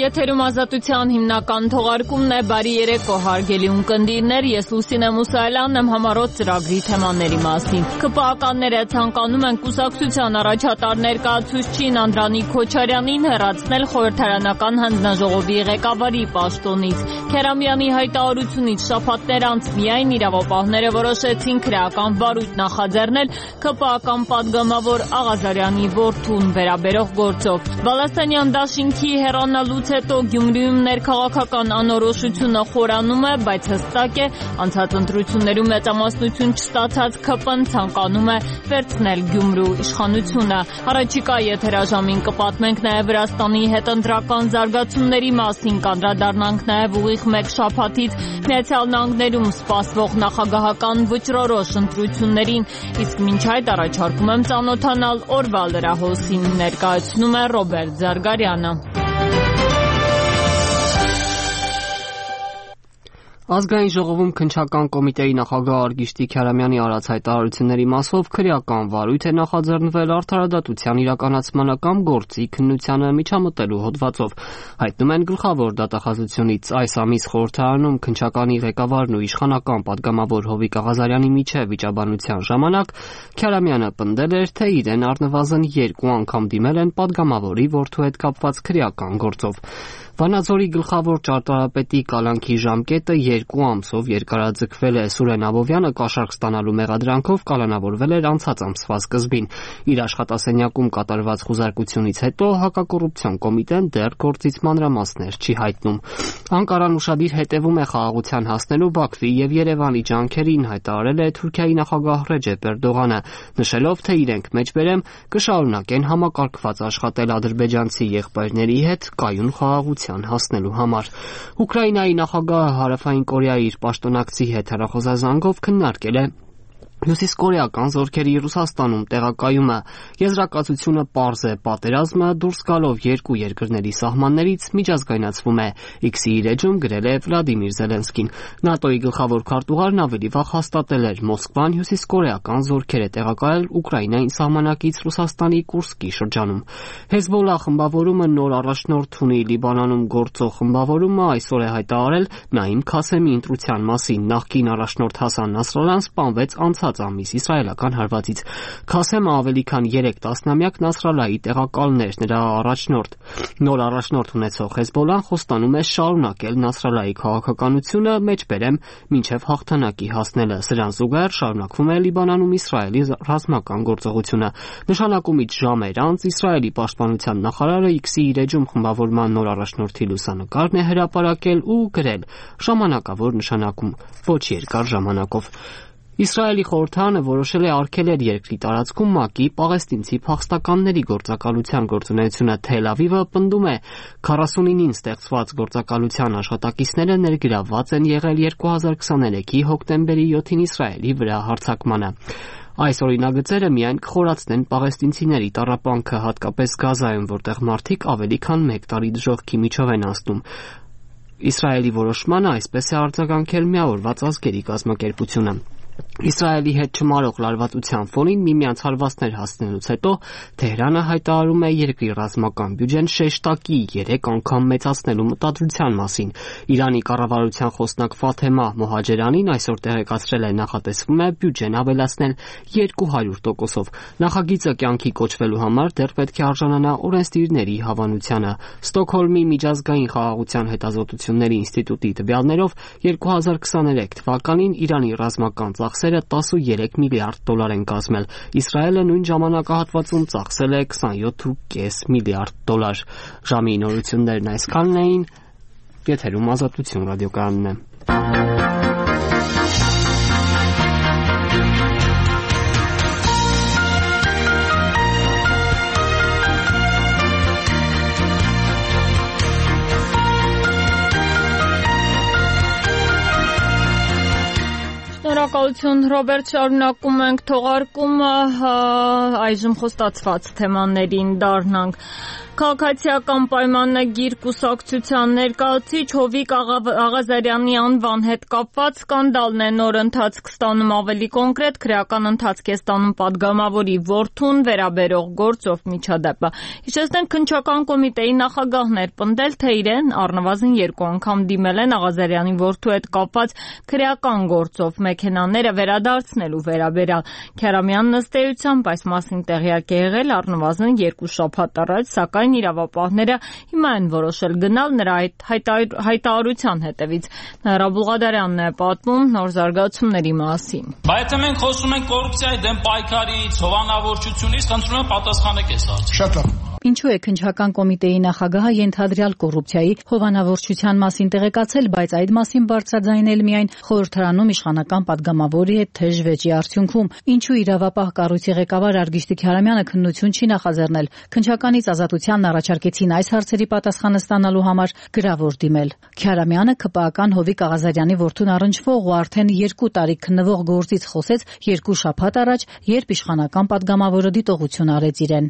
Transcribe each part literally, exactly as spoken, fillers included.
Եթերում ազատության հիմնական թողարկումն է։ Բարի երեկո հարգելի ունկնդիրներ, ես Լուսինե Մուսայելյանն եմ համառոտ ծրագրի թեմաների մասին։ ՔՊԱ-ականները ցանկանում են կուսակցության առաջատար ներկայացուցչին Անդրանիկ Քոչարյանին հեռացնել խորհրդարանական հանձնաժողովի ղեկավարի պաշտոնից։ Քերամյանի հայտարարությունից շաբաթներ անց միայն իրավապահները որոշեցին քրեական վարույթ նախաձեռնել ՔՊԱ-ական պատգամավոր Աղազարյանի որդուն վերաբերող գործով։ Բալասանյան դաշինքի հեռանալուց հետո Գյումրիում ներքաղաքական անորոշությունը խորանում է, բայց հստակ է, անցած ընտրություններում մեծամասնություն չստացած ՔՊ-ն ցանկանում է վերցնել Գյումրու իշխանությունը։ Առաջիկա եթերաժամին կպատմենք նաև Վրաստանի հետընտրական զարգացումների մասին, կանդրադառնանք նաև ուղիղ մեկ շաբաթից Միացյալ Նահանգներում սպասվող նախագահական վճռորոշ ընտրություններին, իսկ մինչ այդ առաջարկում եմ ծանոթանալ օրվա լրահոսին, ներկայացնում է Ռոբերտ Զարգարյանը։ Ազգային ժողովում քննչական կոմիտեի նախագահ Արգիշտի Քարամյանի արած հայտարարությունների մասով քրեական վարույթ է նախաձեռնվել արդարադատության իրականացմանը կամ գործի քննությանը միջամտելու հոդվածով։ Հայտնում են գլխավոր դատախազությունից այս ամիս խորհրդարանում քննչականի ղեկավարն ու իշխանական պատգամավոր Հովիկ Աղազարյանի միջև վիճաբանության ժամանակ Քարամյանը պնդել էր, թե իրեն առնվազն երկու անգամ դիմել են պատգամավորի որդու հետ կապված քրեական գործով։ Վանաձորի գլխավոր ճարտարապետի կալանքի ժամկետը երկու ամսով երկարաձգվել է։ Սուրեն Աբովյանը կաշառք ստանալու մեղադրանքով կալանավորվել էր անցած ամսվա սկզբին։ Իր աշխատասենյակում կատարված խուզարկությունից հետո հակակոռուպցիոն կոմիտեն դեռ գործից մանրամասներ չի հայտնում։ Անկարան ուշադիր հետևում է խաղաղության հասնելու Բաքվի եւ Երևանի ջանքերին, հայտարարել է Թուրքիայի նախագահ Ռեջեփ Էրդողանը, նշելով, թե իրենք մեջբերեմ կշարունակեն համակարգված աշխատել ադրբեջանցի եղբայրների հետ կայուն խաղաղության հասնելու համար։ Ուկրաինայի նախագահը Հարավային Կորեայի իր պաշտոնակցի հետ հեռախոսազանգով քննարկել է հյուսիսկորեական զորքերի Ռուսաստանում տեղակայումը։ Եզրակացությունը պարզ է, պատերազմը դուրս գալով երկու երկրների սահմաններից միջազգայնացվում է, X-ի էջում գրել է Վլադիմիր Զելենսկին։ ՆԱՏՕ-ի գլխավոր քարտուղարն ավելի վաղ հաստատել էր, Մոսկվան հյուսիսկորեական զորքեր է տեղակայել Ուկրաինային սահմանակից Ռուսաստանի Կուրսկի շրջանում։ Հեզբոլլահ խմբավորումը նոր առաջնորդ ունի Լիբանանում գործող խմբավորումը այսօր է հայտարարել Նաիմ Քասեմի ընտրության մասին։ Նախկին առաջնորդ Հասան Նասրալլան սպանվեց անցած ամիս իսրայելական հարվածից։ Քասեմը ավելի քան երեք տասնամյակ Նասրալլայի տեղակալն էր, նրա առաջնորդ։ Նոր առաջնորդ ունեցող Հեզբոլլահն խոստանում է շարունակել Նասրալլայի քաղաքականությունը, մեջբերեմ մինչև հաղթանակի հասնելը։ Սրան զուգահեռ շարունակվում է Լիբանանում Իսրայելի ռազմական գործողությունը։ Նշանակումից ժամեր անց Իսրայելի պաշտպանության նախարարը X-ի իր էջում խմբավորման նոր առաջնորդի լուսանկարն է հրապարակել ու գրել. ժամանակավոր նշանակում, ոչ երկար ժամանակով։ Իսրայելի խորհրդարանը որոշել է արգելել երկրի տարածքում ՄԱԿ-ի պաղեստինցի փախստականների գործակալության գործունեությունը։ Թել Ավիվը պնդում է, քառասունինին ստեղծված գործակալության աշխատակիցները ներգրավված են եղել երկու հազար քսաներեքի հոկտեմբերի յոթին Իսրայելի վրա հարձակմանը։ Այս օրինագծերը միայն կխորացնեն պաղեստինցիների տառապանքը, հատկապես Գազայում, որտեղ մարդիկ ավելի քան մեկ տարի դժոխքի միջով են անցնում։ Իսրայելի որոշմանը այսպես է արձագանքել Միավորված ազգերի կազմակերպությունը։ Իսրայելի հետ չմարող լարվածության ֆոնին միմյանց հարվածներ հասցնելուց հետո Թեհրանը հայտարարում է երկրի ռազմական բյուջեն շեշտակի երեք անգամ մեծացնելու մտադրության մասին։ Իրանի կառավարության խոսնակ Ֆաթեմա Մոհաջերանին այսօր տեղեկացրել է, նախատեսվում է բյուջեն ավելացնել երկու հարյուր տոկոսով։ Նախագիծը կյանքի կոչվելու համար դեռ պետք է արժանանա օրենսդիրների հավանությանը։ Ստոկհոլմի միջազգային խաղաղության հետազոտությունների ինստիտուտի տվյալներով երկու հազար քսաներեք թվականին Իրանի ռազմական ծախսերը տասնուերեք միլիարդ դոլար են կազմել։ Իսրայելը նույն ժամանակահատվածում ծախսել է քսանյոթ կόμμα պենս միլիարդ դոլար։ Ժամի նորություններն այսքանն էին։ Եթերում Ազատություն ռադիոկայանն է։ Շնորհակալություն Ռոբերտ, շարունակում ենք թողարկումը, այժմ խոստացված թեմաներին դառնանք։ Քաղաքացիական պայմանագիր կուսակցության ներկայացուցիչ Հովիկ Աղազարյանի անվան հետ կապված սկանդալն է նոր ընթացք ստանում, ավելի կոնկրետ քրեական ընթացք է ստանում պատգամավորի որդուն վերաբերող գործով միջադեպը։ Հիշեցնենք, քննչական կոմիտեի նախագահն էր պնդել, թե իրեն առնվազն երկու անգամ դիմել են Աղազարյանի որդու հետ կապված քրեական գործով մեքենաները վերադարձնելու վերաբերյալ։ Քյարամյանն ըստ էությամբ այս մասին տեղյակ է եղել առնվազն երկու շաբաթ առաջ, սակայն իրավապահները հիմա են որոշել գնալ նրա այդ հայտարարության հետևից։ Նրա Բուղադարյանն է պատմում նոր զարգացումների մասին։ Բայց եթե մենք խոսում ենք կոռուպցիայի դեմ պայքարից, հովանավորչությունից, խնդրում եմ պատասխանեք այս հարցին։ Շատ լավ։ Ինչու է քննչական կոմիտեի նախագահը ենթադրյալ կոռուպցիայի հովանավորչության մասին տեղեկացել, բայց այդ մասին բարձրաձայնել միայն խորհրդարանում իշխանական պատգամավորի հետ թեժ վեճի արդյունքում։ Ինչու իրավապահ կառույցի ղեկավար Արգիշտի Քյարամյանը քննություն չի նախաձեռնել։ Քննչականից Ազատությանն առաջարկեցին այս հարցերի պատասխանը ստանալու համար գրավոր դիմել։ Քյարամյանը ԿՊԱ-ական Հովիկ Աղազարյանի որդուն առնչվող ու արդեն երկու տարի քննվող գործից խոսեց երկու շաբաթ առաջ, երբ իշխանական պատգամավորը դիտողություն արեց իրեն։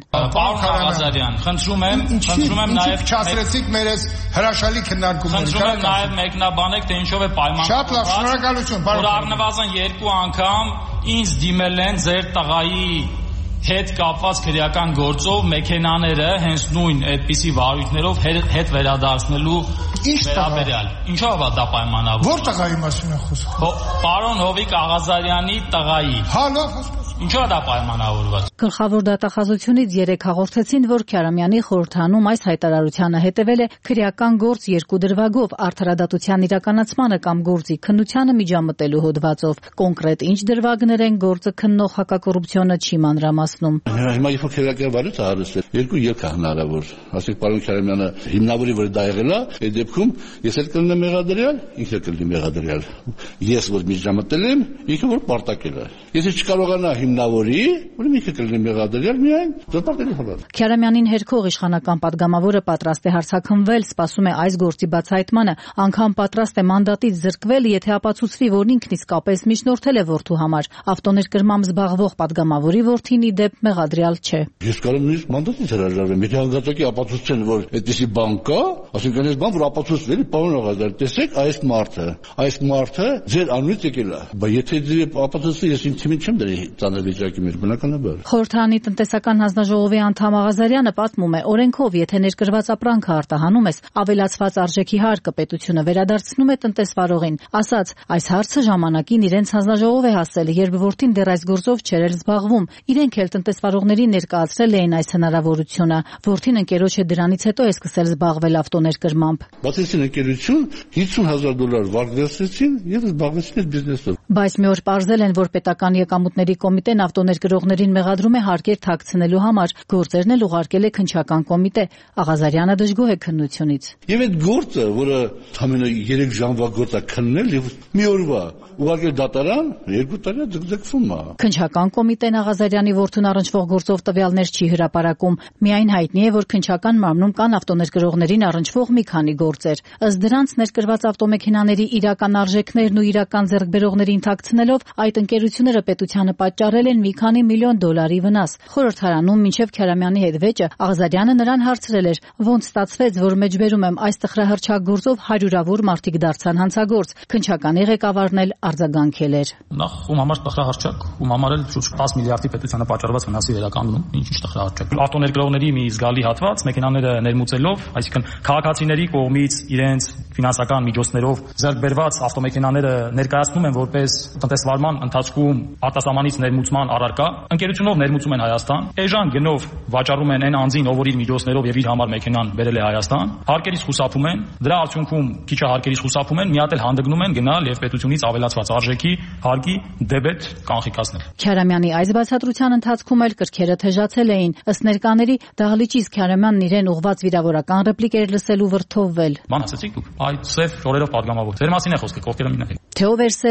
Խնդրում եմ, խնդրում եմ նաև չասրեցիք մեր այս հրաշալի քննարկումները։ Խնդրում եմ նաև մեկնաբանեք, թե ինչով է պայմանավորված։ Շատ լավ, շնորհակալություն, պարոն։ Որ առնվազն երկու անգամ ինձ դիմել են ձեր տղայի հետ կապված քրեական գործով մեքենաները հենց նույն այդպիսի վարույթներով հետ վերադարձնելու վերաբերյալ։ Ինչով է դա պայմանավորված։ Որ տղայի մասին է խոսքը։ Պարոն Հովիկ Աղազարյանի տղայի։ Հա, լավ, խոսք։ Ինչու է դա պայմանավորված։ Գլխավոր դատախազությունից երեկ հաղորդեցին, որ Քյարամյանի խորհրդանում այս հայտարարությանը հետևել է քրեական գործ երկու դրվագով արդարադատության իրականացմանը կամ գործի քննությանը միջամտելու հոդվածով։ Կոնկրետ ինչ դրվագներ են գործը քննող հակակոռուպցիոնը չի մանրամասնում։ Հիմա երբ քրեական վարույթ հարստել, երկու ելք է հնարավոր։ Ասենք պարոն Քյարամյանը հիմնավորի որ դա եղել է, այդ դեպքում ես էլ կլինեմ մեղադրյալ, ինքը կլինի մեղադրյալ։ Ես որ միջամտել եմ, ինքը որ պարտակել է։ Եթե չկարողանա հիմնավորի, ուրեմն ինքը կլինի մեղադրյալ միայն դեպարտելի համար։ Քյարամյանին հերքող իշխանական պատգամավորը պատրաստ է հարձակվել, սպասում է այս գործի բացահայտմանը, անգամ պատրաստ է մանդատից զրկվել, եթե ապացուցվի, որ ինքն իսկապես միջնորդել է որդու համար։ Ավտոներկրմամբ զբաղվող պատգամավորի որդին ի դեպ մեղադրյալ չէ։ Ես կարող եմ նույնիսկ մանդատից հրաժարվեմ, եթե հանգաճակի ապացուցեն, որ այդպիսի բան կա, ասենք այս բան որ ապացուցվել է, պարոն Աղազարյան, տեսեք այս մարդը, այս մարդը ձեր անունից եկել է, բայց եթե դե ապացուցվի, ես ինձ թիմին չեմ դրի ծանր վիճակի մեջ, բնականաբար։ Խորհրդարանի տնտեսական հանձնաժողովի անդամ Աղազարյանը պատմում է, օրենքով, եթե ներկրված ապրանքը արտահանում ես, ավելացված արժեքի հարկը պետությունը վերադարձնում է տնտեսվարողին։ Ասաց, այս հարցը ժամանակին իրենց հանձնաժողով է հասել, երբ որդին դեռ այս գործով չէր զբաղվում։ Իրենք էլ տնտեսվարողներին ներկայացրել էին այս հնարավորությունը։ Որդին ընկերոջը դրանից հետո է սկսել զբաղվել ավտոներկրմամբ։ Բացեցին ընկերություն, հիսուն հազար դոլար վարկ վերցրեցին եւ զբաղվեցին բիզնեսով։ Բայց մի օր պարզել են, որ պետական եկամուտների կոմիտեն ավտոներկրողներին մեղադրում է հարկեր թաքցնելու համար, գործերն էլ ուղարկել է քննչական կոմիտե։ Աղազարյանը դժգոհ է քննությունից։ Եվ այդ գործը, որը ամենը երեք ժամվա գործ է քննել եւ մի օրվա ուղարկել դատարան, երկու տարի ձգձգվում է։ Քննչական կոմիտեն Աղազարյանի որդուն առնչվող գործով տվյալներ չի հրապարակում։ Միայն հայտնի է, որ քննչական մարմնում կան ավտոներկրողներին առնչվող մի քանի գործեր։ Ըստ դրանց ներկրված ավտոմեքենաների իրական արժեքներն ու իրական ձեռքբերողներին թաքցնելով այդ ընկերությունները պետությանը պատճառել են մի քանի միլիոն դոլարի վնաս։ Խորհրդարանում մինչև Քյարամյանի հետ վեճը Աղազարյանը նրան հարցրել էր, ոնց ստացվեց, որ մեջբերում եմ այս տխրահրճակ գործով հարյուրավոր մարդիկ դարձան հանցագործ։ Քննչականի ղեկավարն էլ արձագանքել էր։ Նախ ում համար տխրահրճակ, ում համար էլ շուրջ տասը միլիարդի պետությանը պատճառված վնասի վերականգնում, ինչ-ինչ տխրահրճակ։ Ավտոներկրողների մի զգալի հատված մեքենաները ներմուծելով, այսինքն քաղաքացիների կողմից իրենց ֆինանսական միջոցներով ձեռք բերված ավտոմեքենաները ներկայացնում են որպես տնտեսվարման ընթացքում արտասահմանից ներմուծման առարկա, ընկերությունով ներմուծում են Հայաստան, էժան գնով վաճառում են այն անձին, ով որ իր միջոցներով եւ իր համար մեքենան բերել է Հայաստան, հարկերից խուսափում են, դրա արդյունքում քիչ հարկերից խուսափում են, մի հատ էլ հանդգնում են գնալ եւ պետությունից ավելացված արժեքի հարկի դեբետ կանխիկացնել։ Քյարամյանի այս բացատրության ընթացքում էլ կրքերը թեժացել էին։ Ըստ ներկաների դահլիճից Քյարամյանն իրեն ուղված վիրավորական ռեպլիկ էր լսելու վրդովվել։ Ման ասեցիք դուք, այդ սև շորերով պատգամավոր։ Ձեր մասին է խոսքը, կողքերը մինակ։ Թե ով էր սև շորերով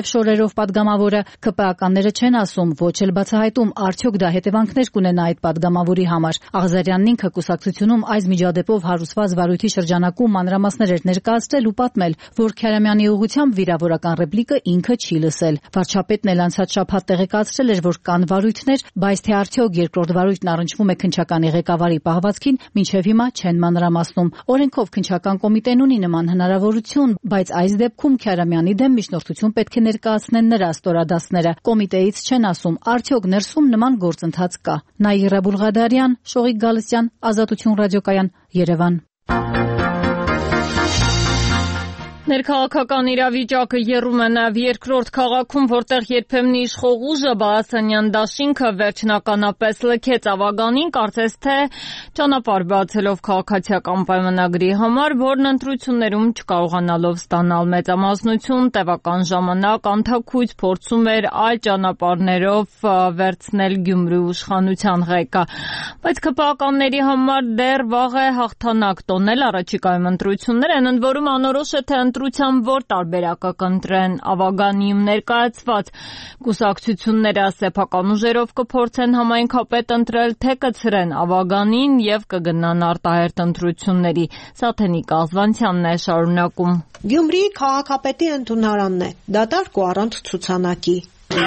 խոսքերով պատգամավորը, ՔՊԱ-ականները չեն ասում, ոչ էլ բացահայտում, արդյոք դա հետևանքներ կունենա այդ պատգամավորի համար։ Աղզարյանն ինքը կուսակցությունում այս միջադեպով հարուսված վարույթի շրջանակում մանրամասներ էր ներկայացրել ու պատմել, որ Քարամյանի ուղղությամբ վիրավորական ռեպլիկը ինքը չի լսել։ Վարչապետն էլ անցած շաբաթ տեղեկացրել էր, որ կան վարույթներ, բայց թե արդյոք երկրորդ վարույթն առնչվում է քննչականի ղեկավարի պահվածքին, մինչև հիմա չեն մանրամասնում։ Օրենքով քննչական կոմիտեն ունի նման հնարավորություն, բայց այս դեպքում Քարամյանի դեմ միջնորդություն պետք է ներկայացնեն նրա ստորադասները։ Կոմիտեից չեն ասում, արդյոք ներսում նման գործընթաց կա։ Նաիրա Բուլղադարյան, Շողիկ Գալստյան, Ազատություն ռադիոկայան, Երևան։ Ներքաղաքական իրավիճակը եռում է նաև երկրորդ քաղաքում, որտեղ երբեմն իշխող ուժը Բալասանյան դաշինքը վերջնականապես լքեց Ավագանին, կարծես թե ճանապարհ բացելով քաղաքացիական պայմանագրի համար, որն ընտրություններում չկարողանալով ստանալ մեծամասնություն, տևական ժամանակ անթաքույց փորձում էր այլ ճանապարհներով վերցնել Գյումրի իշխանության ղեկը։ Բայց ՔՊԱ-ականների համար դեռ վաղ է հաղթանակ տոնել առաջիկայում ընտրություններ են, ընդ որում անորոշ է թե ընտրության որ տարբերակը կընտրեն։ Ավագանիում ներկայացված կուսակցությունները սեփական ուժերով կփորձեն համայնքապետ ընտրել, թե կցրեն Ավագանին եւ կգնան արտահերթ ընտրությունների։ Սաթենիկ Ազվանցյանն է շարունակում։ Գյումրիի քաղաքապետի ընդունարանն է, դատարկ ու առանց ցուցանակի։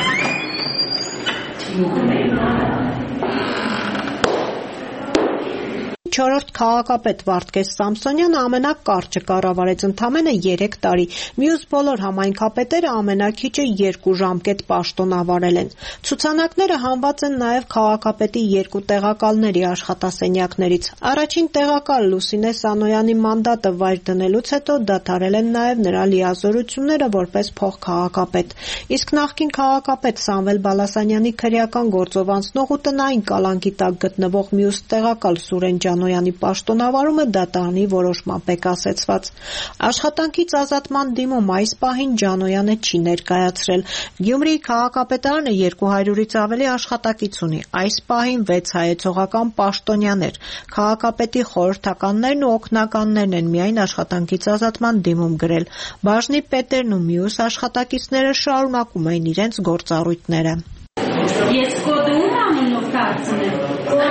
Չորրորդ քաղաքապետ Վարդգես Սամսոնյանը ամենակարճը կառավարեց ընդամենը երեք տարի։ Մյուս բոլոր համայնքապետերը ամենակիչը երկու ժամկետ պաշտոնավարել են։ Ցուցանակները հանված են նաև քաղաքապետի երկու տեղակալների աշխատասենյակներից։ Առաջին տեղակալ Լուսինե Սանոյանի մանդատը վայր դնելուց հետո դադարել են նաև նրա լիազորությունները որպես փոխքաղաքապետ։ Իսկ նախկին քաղաքապետ Սամվել Բալասանյանի քրեական գործով անցնող ու տնային կալանքի տակ գտնվող մյուս տեղակալ Սուրեն Ջանոյանի պաշտոնավարումը դատարանի որոշմամբ է կասեցված։ Աշխատանքից ազատման դիմում այս պահին Ջանոյանը չի ներկայացրել։ Գյումրիի քաղաքապետարանը երկու հարյուրից ավելի աշխատակից ունի։ Այս պահին վեց հայեցողական պաշտոնյաներ։ Քաղաքապետի խորհրդականներն ու օգնականներն են միայն աշխատանքից ազատման դիմում գրել։ Բաժնի պետերն ու մյուս աշխատակիցները շարունակում են իրենց գործառույթները։ Ես կոդում անունով կարծում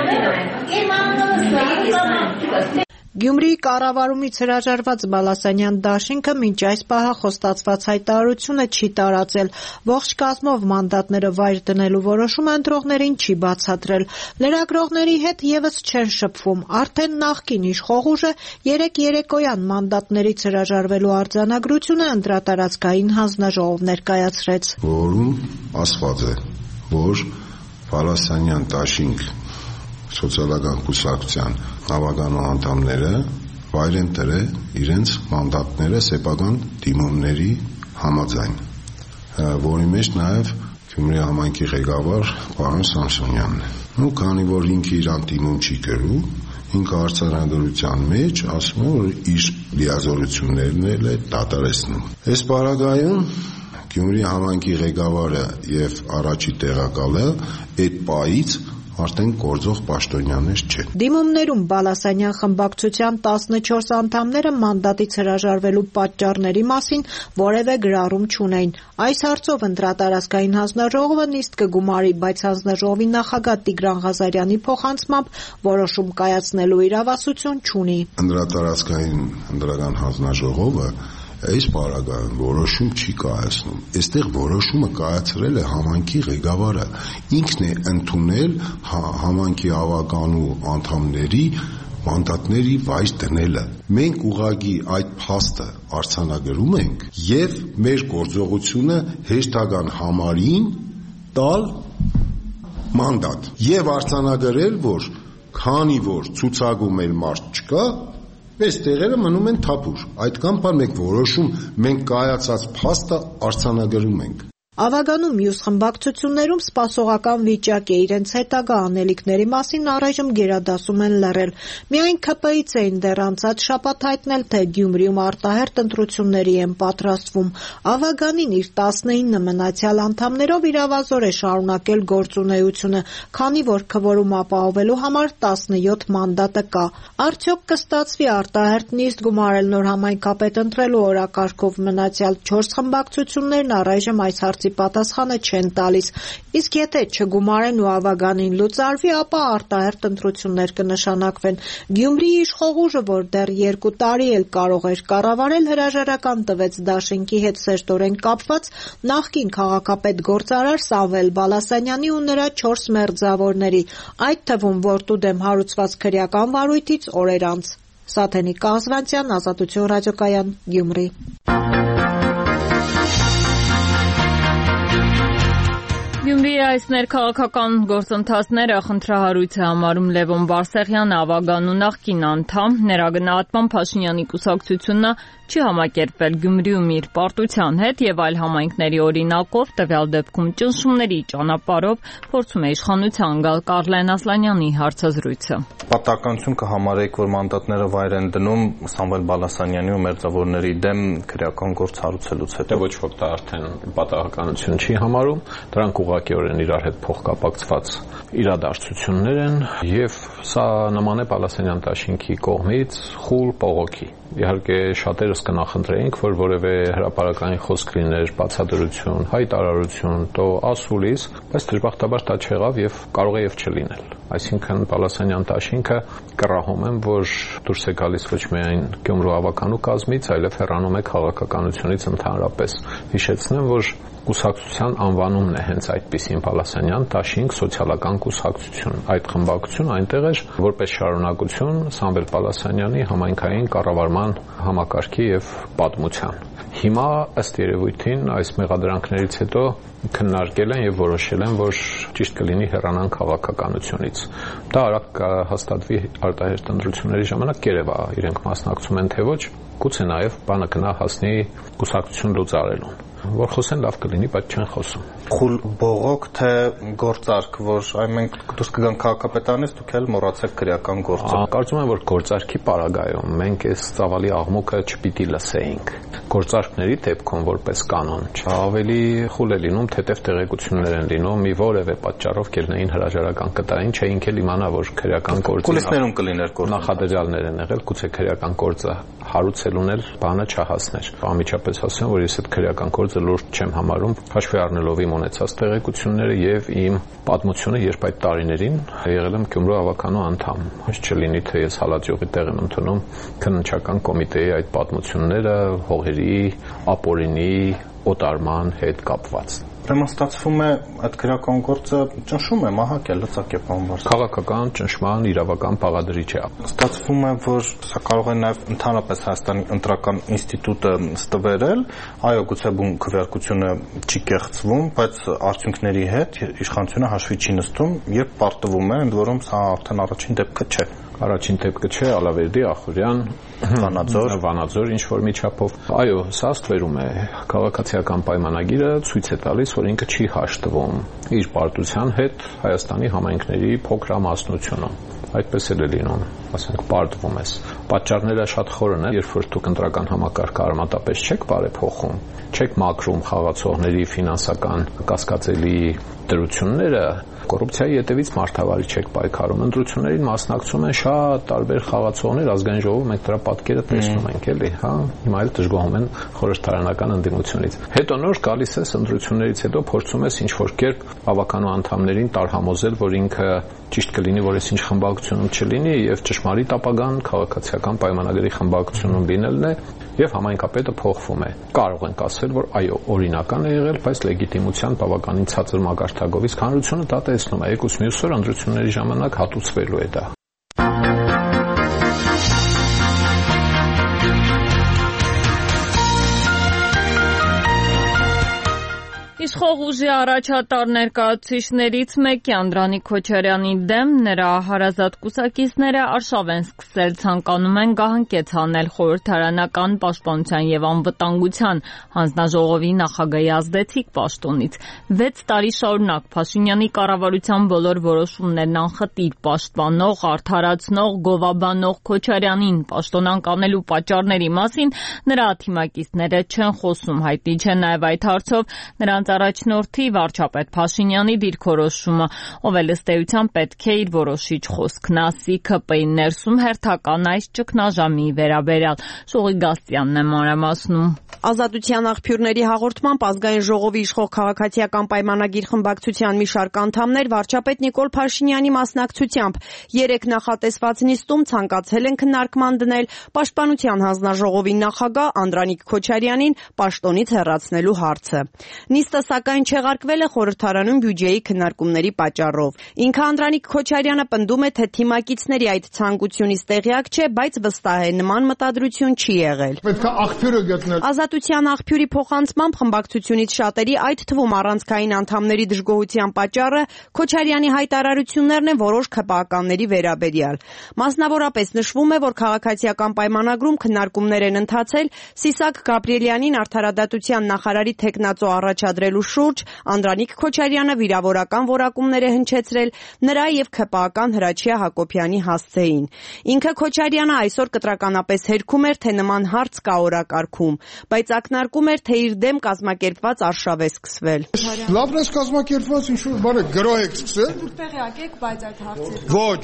Գյումրիի կառավարումից հրաժարված Բալասանյան դաշինքը մինչ այս պահը խոստացված հայտարարությունը չի տարածել։ Ողջ կազմով մանդատները վայր դնելու որոշումը ընտրողներին չի բացատրել։ Լրագրողների հետ եւս չեն շփվում։ Արդեն նախկին իշխող ուժը երեք երեկոյան մանդատներից հրաժարվելու արձանագրությունը ընտրատարածքային հանձնաժողով ներկայացրեց։ Որում ասված է, որ Բալասանյան դաշինք սոցիալական կուսակցության ավագանու անդամները վայր են դրել իրենց մանդատները սեփական դիմումների համաձայն, որի մեջ նաև Գյումրի համայնքի ղեկավար պարոն Սամսոնյանն է։ Ու քանի որ ինքը իրան դիմում չի գրում, ինքը արձանագրության մեջ ասում է, որ իր լիազորություններն էլ է դադարեցնում։ Այս պարագայում Գյումրի համայնքի ղեկավարը եւ առաջի տեղակալը այդ պահից արդեն գործող պաշտոնյաներ չեն։ Դիմումներում Բալասանյան խմբակցության տասնչորս անդամները մանդատից հրաժարվելու պատճառների մասին որևէ գրառում չունեն։ Այս հարցով ընտրատարածքային հանձնաժողովը նիստ կգումարի, բայց հանձնաժողովի նախագահ Տիգրան Ղազարյանի փոխանցմամբ որոշում կայացնելու իրավասություն չունի։ Ընտրատարածքային ընտրական հանձնաժողովը այս պարագայում որոշում չի կայացնում։ Այստեղ որոշումը կայացրել է համայնքի ղեկավարը։ Ինքն է ընդունել համայնքի ավականու անդամների մանդատների վայր դնելը։ Մենք ուղղակի այդ փաստը արձանագրում ենք եւ մեր գործողությունը հեշտական համարին տալ մանդատ եւ արձանագրել, որ քանի որ ցուցակում էլ մարդ չկա, այս տեղերը մնում են թափուր։ Այդքան բան մենք որոշում, մենք կայացած փաստը արձանագրում ենք։ Ավագանու մյուս խմբակցություններում սպասողական վիճակ է, իրենց հետագա անելիքների մասին առայժմ գերադասում են լռել։ Միայն ՔՊ-ից էին դեռ անցած շաբաթ հայտնել, թե Գյումրիում արտահերթ ընտրությունների են պատրաստվում։ Ավագանին իր տասնինը մնացյալ անդամներով իրավազոր է շարունակել գործունեությունը, քանի որ քվորում ապահովելու համար տասնյոթ մանդատը կա։ Արդյոք կստացվի արտահերթ նիստ գումարել նոր համայնքապետ ընտրելու օրակարգով մնացյալ չորս խմբակցություններն առայժմ այս հարցի հարցի պատասխանը չեն տալիս։ Իսկ եթե չգումարեն ու ավագանին լուծարվի, ապա արտահերթ ընտրություններ կնշանակվեն։ Գյումրիի իշխող ուժը, որ դեռ երկու տարի էլ կարող էր կառավարել, հրաժարական տվեց դաշինքի հետ սերտորեն կապված նախկին քաղաքապետ գործարար Սամվել Բալասանյանի ու նրա չորս մերձավորների, այդ թվում որդու դեմ հարուցված քրեական վարույթից օրեր անց։ Սաթենիկ Կազվանցյան, Ազատություն ռադիոկայան, Գյումրի։ Գյումրիի այս ներքաղաքական գործընթացները խնդրահարույց է համարում Լևոն Բարսեղյանը, ավագանու նախկին անդամ, նրա գնահատմամբ Փաշինյանի կուսակցությունը չի համակերպվել Գյումրիում իր պարտության հետ եւ այլ համայնքների օրինակով, տվյալ դեպքում ճնշումների ճանապարհով փորձում է իշխանության գալ Կարլեն Ասլանյանի հարցազրույցը։ Պատահականություն կհամարեիք, որ մանդատները վայր են դնում Սամվել Բալասանյանի ու մերձավորների դեմ քրեական գործ հարուցելուց հետո։ Ոչ ոք դա արդեն պատահականություն չի համարում, դրանք ուղղակիորեն իրար հետ փոխկապակցված իրադարձություններ են եւ սա նման է Բալասանյան դաշինքի կողմից խուլ բողոքի։ Իհարկե շատերս կնախընտրեինք, որ որևէ հրապարակային խոսք լիներ, բացատրություն, հայտարարություն, տո ասուլիս, բայց դժբախտաբար դա չեղավ եւ կարող է եւ չլինել։ Այսինքն Բալասանյան դաշինքը կռահում եմ, որ դուրս է գալիս ոչ միայն Գյումրու ավականու կազմից, այլև հեռանում է քաղաքականությունից ընդհանրապես։ Հիշեցնեմ, որ կուսակցության անվանումն է հենց այդպիսին Բալասանյան դաշինք սոցիալական կուսակցություն։ Այդ խմբակցությունը այնտեղ էր որպես շարունակություն Սամվել Բալասանյանի համայնքային կառավարման համակարգի եւ պատմության։ Հիմա ըստ երևույթին այս մեղադրանքներից հետո քննարկել են եւ որոշել են, որ ճիշտ կլինի հեռանան քաղաքականությունից։ Դա արագ կհաստատվի արտահերթ ընտրությունների ժամանակ, կերևա իրենք մասնակցում են թե ոչ, գուցե նաեւ բանը գնա հասնի կուսակցություն լուծարելուն։ Որ խոսեն լավ կլինի, բայց չեն խոսում։ Խուլ բողոք թե գործարք, որ այ մենք դուրս կգան քաղաքապետանից, դուք էլ մոռացեք քրեական գործը։ Կարծում եմ, որ գործարքի պարագայում մենք այս ծավալի աղմուկը չպիտի լսեինք։ Գործարքների դեպքում որպես կանոն ավելի խուլ է լինում, թեթև տեղեկություններ են լինում, մի որևէ պատճառով կելնեին հրաժարական կտային, չէինք էլ իմանա, որ քրեական գործը կուլիսներում կլիներ գործը։ Նախադրյալներ են եղել, գուցե քրեական գործը հարուցելուն էլ բանը չհասներ։ Անմիջապես ասեմ, որ ես այդ քրեական գործը լուրջ չեմ համարում, հաշվի առնելով իմ ունեցած տեղեկությունները եւ իմ պատմությունը, երբ այդ տարիներին եղել եմ Գյումրու ավականու անդամ։ Հաշ չլինի, թե ես հալածյողի տեղ եմ ընդունում քննչական կոմիտեի այդ պատմությունները հողերի, ապօրինի, օտարման հետ կապված։ Ուրեմն ստացվում է այդ քրեական գործը ճնշում է, մահակ է, լծակ է պարոն Բարսեղյան։ Քաղաքական ճնշման իրավական բաղադրիչ է։ Ստացվում է, որ սա կարող է նաև ընդհանրապես Հայաստանի ընտրական ինստիտուտը ստվերել, այո, գուցե բուն քվեարկությունը չի կեղծվում, բայց արդյունքների հետ իշխանությունը հաշվի չի նստում եւ պարտվում է, ընդ որում սա արդեն առաջին դեպքը չէ։ Առաջին դեպքը չէ, Ալավերդի, Ախուրյան, Վանաձոր, Վանաձոր ինչ որ միջափով։ Այո, սա ստվերում է։ Քաղաքացիական պայմանագիրը ցույց է տալիս, որ ինքը չի հաշտվում իր պարտության հետ Հայաստանի համայնքների փոքրամասնությունում։ Այդպես էլ է լինում, ասենք, պարտվում ես։ Պատճառները շատ խորն են, երբ որ դուք ընտրական համակարգը արմատապես չեք բարեփոխում, չեք մաքրում խաղացողների ֆինանսական կասկածելի դրությունները, կոռուպցիայի ետևից մարդավարի չեք պայքարում։ Ընտրություններին մասնակցում են շատ տարբեր խաղացողներ, ազգային ժողովում մենք դրա պատկերը տեսնում ենք, էլի, հա։ Հիմա էլ դժգոհում են խորհրդարանական ընդդիմությունից։ Հետո նոր գալիս ես ընտրություններից հետո փորձում ես ինչ-որ կերպ ավականու անդամներին տարհամոզել, որ ինքը ճիշտ կլինի, որ այսինչ խմբակցությունում չլինի եւ ճշմարիտ ապագան քաղաքացիական պայմանագրի խմբակցությունում լինելն է եւ համայնքապետը փոխվում է։ Կարող ենք ասել, որ այո, օրինական է եղել, բայց լեգիտիմության բավականին ցածր մակարդակով, իսկ հանրությունը դա տեսնում է, եկուս մյուս օր ընտրությունների ժամանակ հատուցվելու է դա։ Իշխող ուժի առաջատար ներկայացուցիչներից մեկի Անդրանիկ Քոչարյանի դեմ նրա հարազատ կուսակիցները արշավ են սկսել, ցանկանում են գահանքեց անել խորհրդարանական պաշտպանության եւ անվտանգության հանձնաժողովի նախագահի ազդեցիկ պաշտոնից։ վեց տարի շարունակ Փաշինյանի կառավարության բոլոր որոշումներն անխտիր պաշտպանող, արդարացնող, գովաբանող Քոչարյանին պաշտոնանկ անելու պատճառների մասին նրա թիմակիցները չեն խոսում, հայտնի չէ նաեւ այդ հարցով նրանց առաջնորդի վարչապետ Փաշինյանի դիրքորոշումը, ով էլ ըստ էության պետք է իր որոշիչ խոսքն ասի ՔՊ-ի ներսում հերթական այս ճգնաժամի վերաբերյալ։ Շուղի Գասյանն է մանրամասնում։ Ազատության աղբյուրների հաղորդմամբ ազգային ժողովի իշխող քաղաքացիական պայմանագիր խմբակցության մի շարք անդամներ վարչապետ Նիկոլ Փաշինյանի մասնակցությամբ երեք նախատեսված նիստում ցանկացել են քննարկման դնել Պաշտպանության հանձնաժողովի նախագահ Անդրանիկ Քոչարյանին պաշտոնից հեռացնելու հարցը։ Նիստը սակայն չեղարկվել է խորհրդարանում բյուջեի քննարկումների պատճառով։ Ինքը Անդրանիկ Քոչարյանը պնդում է, թե թիմակիցների այդ ցանկությունից տեղյակ չէ, բայց վստահ է նման մտադրություն չի եղել։ Պետք է աղբյուրը գտնել։ Ազատության աղբյուրի փոխանցմամբ խմբակցությունից շատերի, այդ թվում առանցքային անդամների դժգոհության պատճառը Քոչարյանի հայտարարություններն են որոշ ՔՊԱ-կանների վերաբերյալ։ Մասնավորապես նշվում է, որ քաղաքացիական պայմանագրում քննարկումներ են ընթացել Սիսակ Գաբրիելյանին արդարադատության նախարարի թեկնածու առաջադրելու շուրջ, Անդրանիկ Քոչարյանը վիրավորական որակումներ է հնչեցրել նրա եւ ՔՊԱ-կան Հրաչյա Հակոբյանի հասցեին։ Ինքը Քոչարյանը այսօր կտրականապես հերքում էր, թե նման հարց կա օրակարգում, բայց ակնարկում էր, թե իր դեմ կազմակերպված արշավ է սկսվել։ Լավն է կազմակերպված, ինչ որ բառը գրոհ եք սկսել։ Տեղյակ եք, բայց այդ հարցը։ Ոչ։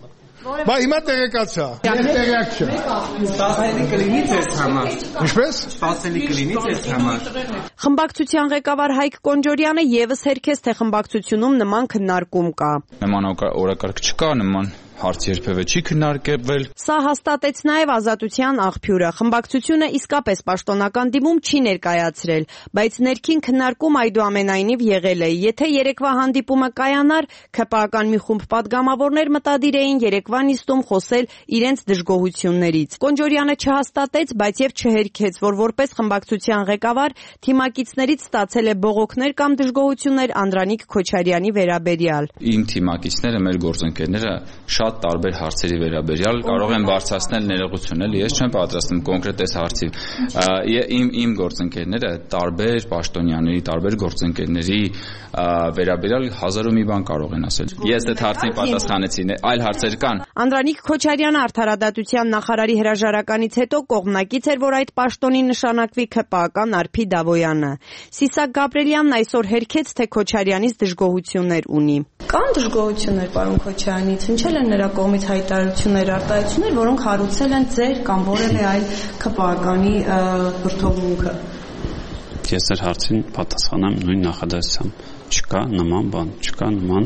Բա հիմա տեղեկացա։ Տեղյակ չէ։ Սպասելի կլինի ձեզ համար։ Ինչպես։ Սպասելի կլինի ձեզ համար։ Խմբակցության ղեկավար Հայկ Կոնջորյանը եւս հերքեց, թե խմբակցությունում նման քննարկում կա։ Նման օրակարգ չկա, նման հարց երբևէ չի քննարկվել։ Սա հաստատեց նաև Ազատության աղբյուրը։ Խմբակցությունը իսկապես պաշտոնական դիմում չի ներկայացրել, բայց ներքին քննարկում այդուամենայնիվ եղել է։ Եթե երեկվա հանդիպումը կայանար, ՔՊԱ-կան մի խումբ պատգամավորներ մտադիր էին երեկվա նիստում խոսել իրենց դժգոհություններից։ Կոնջորյանը չհաստատեց, բայց եւ չհերքեց, որ որպես խմբակցության ղեկավար թիմակիցներից ստացել է բողոքներ կամ դժգոհություններ Անդրանիկ Քոչարյանի վերաբերյալ։ Իմ թիմակիցները, մեր գործընկերները շատ տարբեր հարցերի վերաբերյալ կարող են բարձրացնել ներողություն, էլի ես չեմ պատրաստում կոնկրետ այս հարցի։ Իմ իմ գործընկերները տարբեր պաշտոնյաների, տարբեր գործընկերների վերաբերյալ հազար ու մի բան կարող են ասել։ Ես այդ հարցին պատասխանեցի, այլ հարցեր կան։ Անդրանիկ Քոչարյանը արդարադատության նախարարի հրաժարականից հետո կողմնակից էր, որ այդ պաշտոնին նշանակվի ՔՊԱ-կան Արփի Դավոյանը։ Սիսակ Գաբրիելյանն այսօր հերքեց, թե Քոչարյանից դժգոհություններ ունի։ Կան դժգոհություններ պարոն Քոչարյանից, հնչել են նրա կողմից հայտարարություններ, արտահայտություններ, որոնք հարուցել են ձեր կամ որևէ այլ ՔՊԱ-կանի վրդովմունքը։ Ես ձեր հարցին պատասխանեմ նույն նախադասությամբ։ Չկա նման բան, չկա նման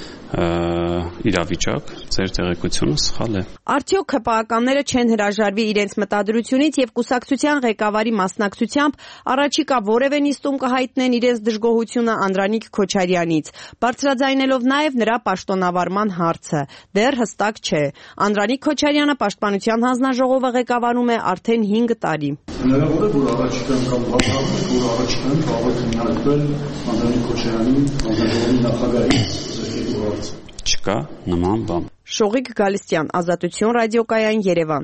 իրավիճակ, ձեր տեղեկությունը սխալ է։ Արդյոք ՔՊԱ-կանները չեն հրաժարվի իրենց մտադրությունից եւ կուսակցության ղեկավարի մասնակցությամբ առաջիկա որևէ նիստում կհայտնեն իրենց դժգոհությունը Անդրանիկ Քոչարյանից, բարձրաձայնելով նաեւ նրա պաշտոնավարման հարցը։ Դեռ հստակ չէ։ Անդրանիկ Քոչարյանը Պաշտպանության հանձնաժողովը ղեկավարում է արդեն հինգ տարի։ Հնարավոր է, որ առաջիկան կամ վաղ որ առաջիկան կարող է քննարկվել Անդրանիկ Քոչարյանի հանձնաժողովի նախագահից։ Չկա նման բան։ Շողիկ Գալստյան, Ազատություն ռադիոկայան, Երևան։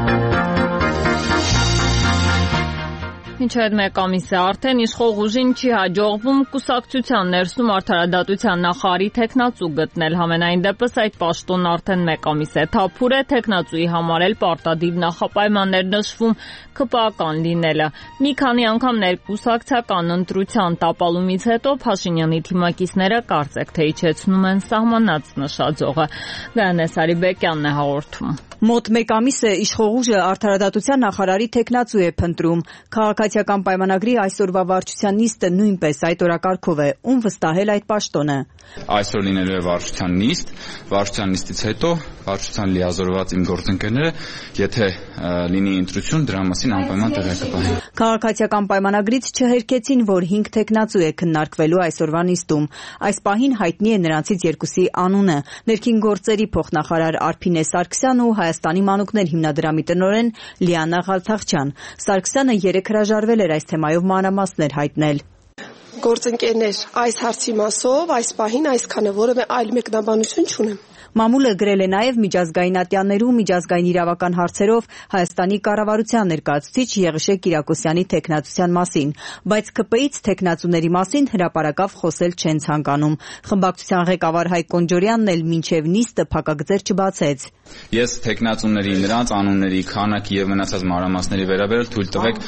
Մինչ այդ մեկ ամիս է արդեն իշխող ուժին չի հաջողվում կուսակցության ներսում արդարադատության նախարարի թեկնածու գտնել։ Համենայն դեպս այդ պաշտոնն արդեն մեկ ամիս է թափուր է, թեկնածուի համար էլ պարտադիր նախապայմաններ նշվում ՔՊԱ-կան լինելը։ Մի քանի անգամ ներկուսակցական ընտրության տապալումից հետո Փաշինյանի թիմակիցները կարծեք թե իջեցնում են սահմանած նշաձողը։ Գայանե Սարիբեկյանն է հաղորդում։ Մոտ մեկ ամիս է իշխող ուժը արդարադատության նախարարի թեկնածու է փնտրում։ Քաղաքացիական պայմանագրի այսօրվա վարչության նիստը նույնպես այդ օրակարգով է, ում վստահել այդ պաշտոնը։ Այսօր լինելու է վարչության նիստ, վարչության նիստից հետո վարչության լիազորված իմ գործընկերները, եթե լինի ընտրություն, դրա մասին անպայման տեղյակ կտանեն։ Քաղաքացիական պայմանագրից չհերքեցին, որ հինգ թեկնածու է քննարկվելու այսօրվա նիստում։ Այս պահին հայտնի է նրանցից երկուսի անունը՝ ներքին գործերի փոխնախարար Արփինե Սարգսյանն ու Հայաստանի մանուկներ հիմնադրամի տնօրեն Լիանա Ղալթախչյան։ Սարգսյանը երեք հրաժարվել էր այս թեմայով մանրամասներ հայտնել։ Գործընկերներ, այս հարցի մասով այս պահին այսքանը որևէ այլ մեկնաբանություն չունեմ։ Մամուլը գրել է նաև միջազգային ատյաններում միջազգային իրավական հարցերով Հայաստանի կառավարության ներկայացուցիչ Եղիշե Կիրակոսյանի թեկնածության մասին, բայց ՔՊ-ից թեկնածուների մասին հրապարակավ խոսել չեն ցանկանում։ Խմբակցության ղեկավար Հայկ Կոնջորյանն էլ մինչև նիստը փակագծեր չբացեց։ Ես թեկնածուների, նրանց անունների, քանակի եւ մնացած մանրամասների վերաբերյալ թույլ տվեք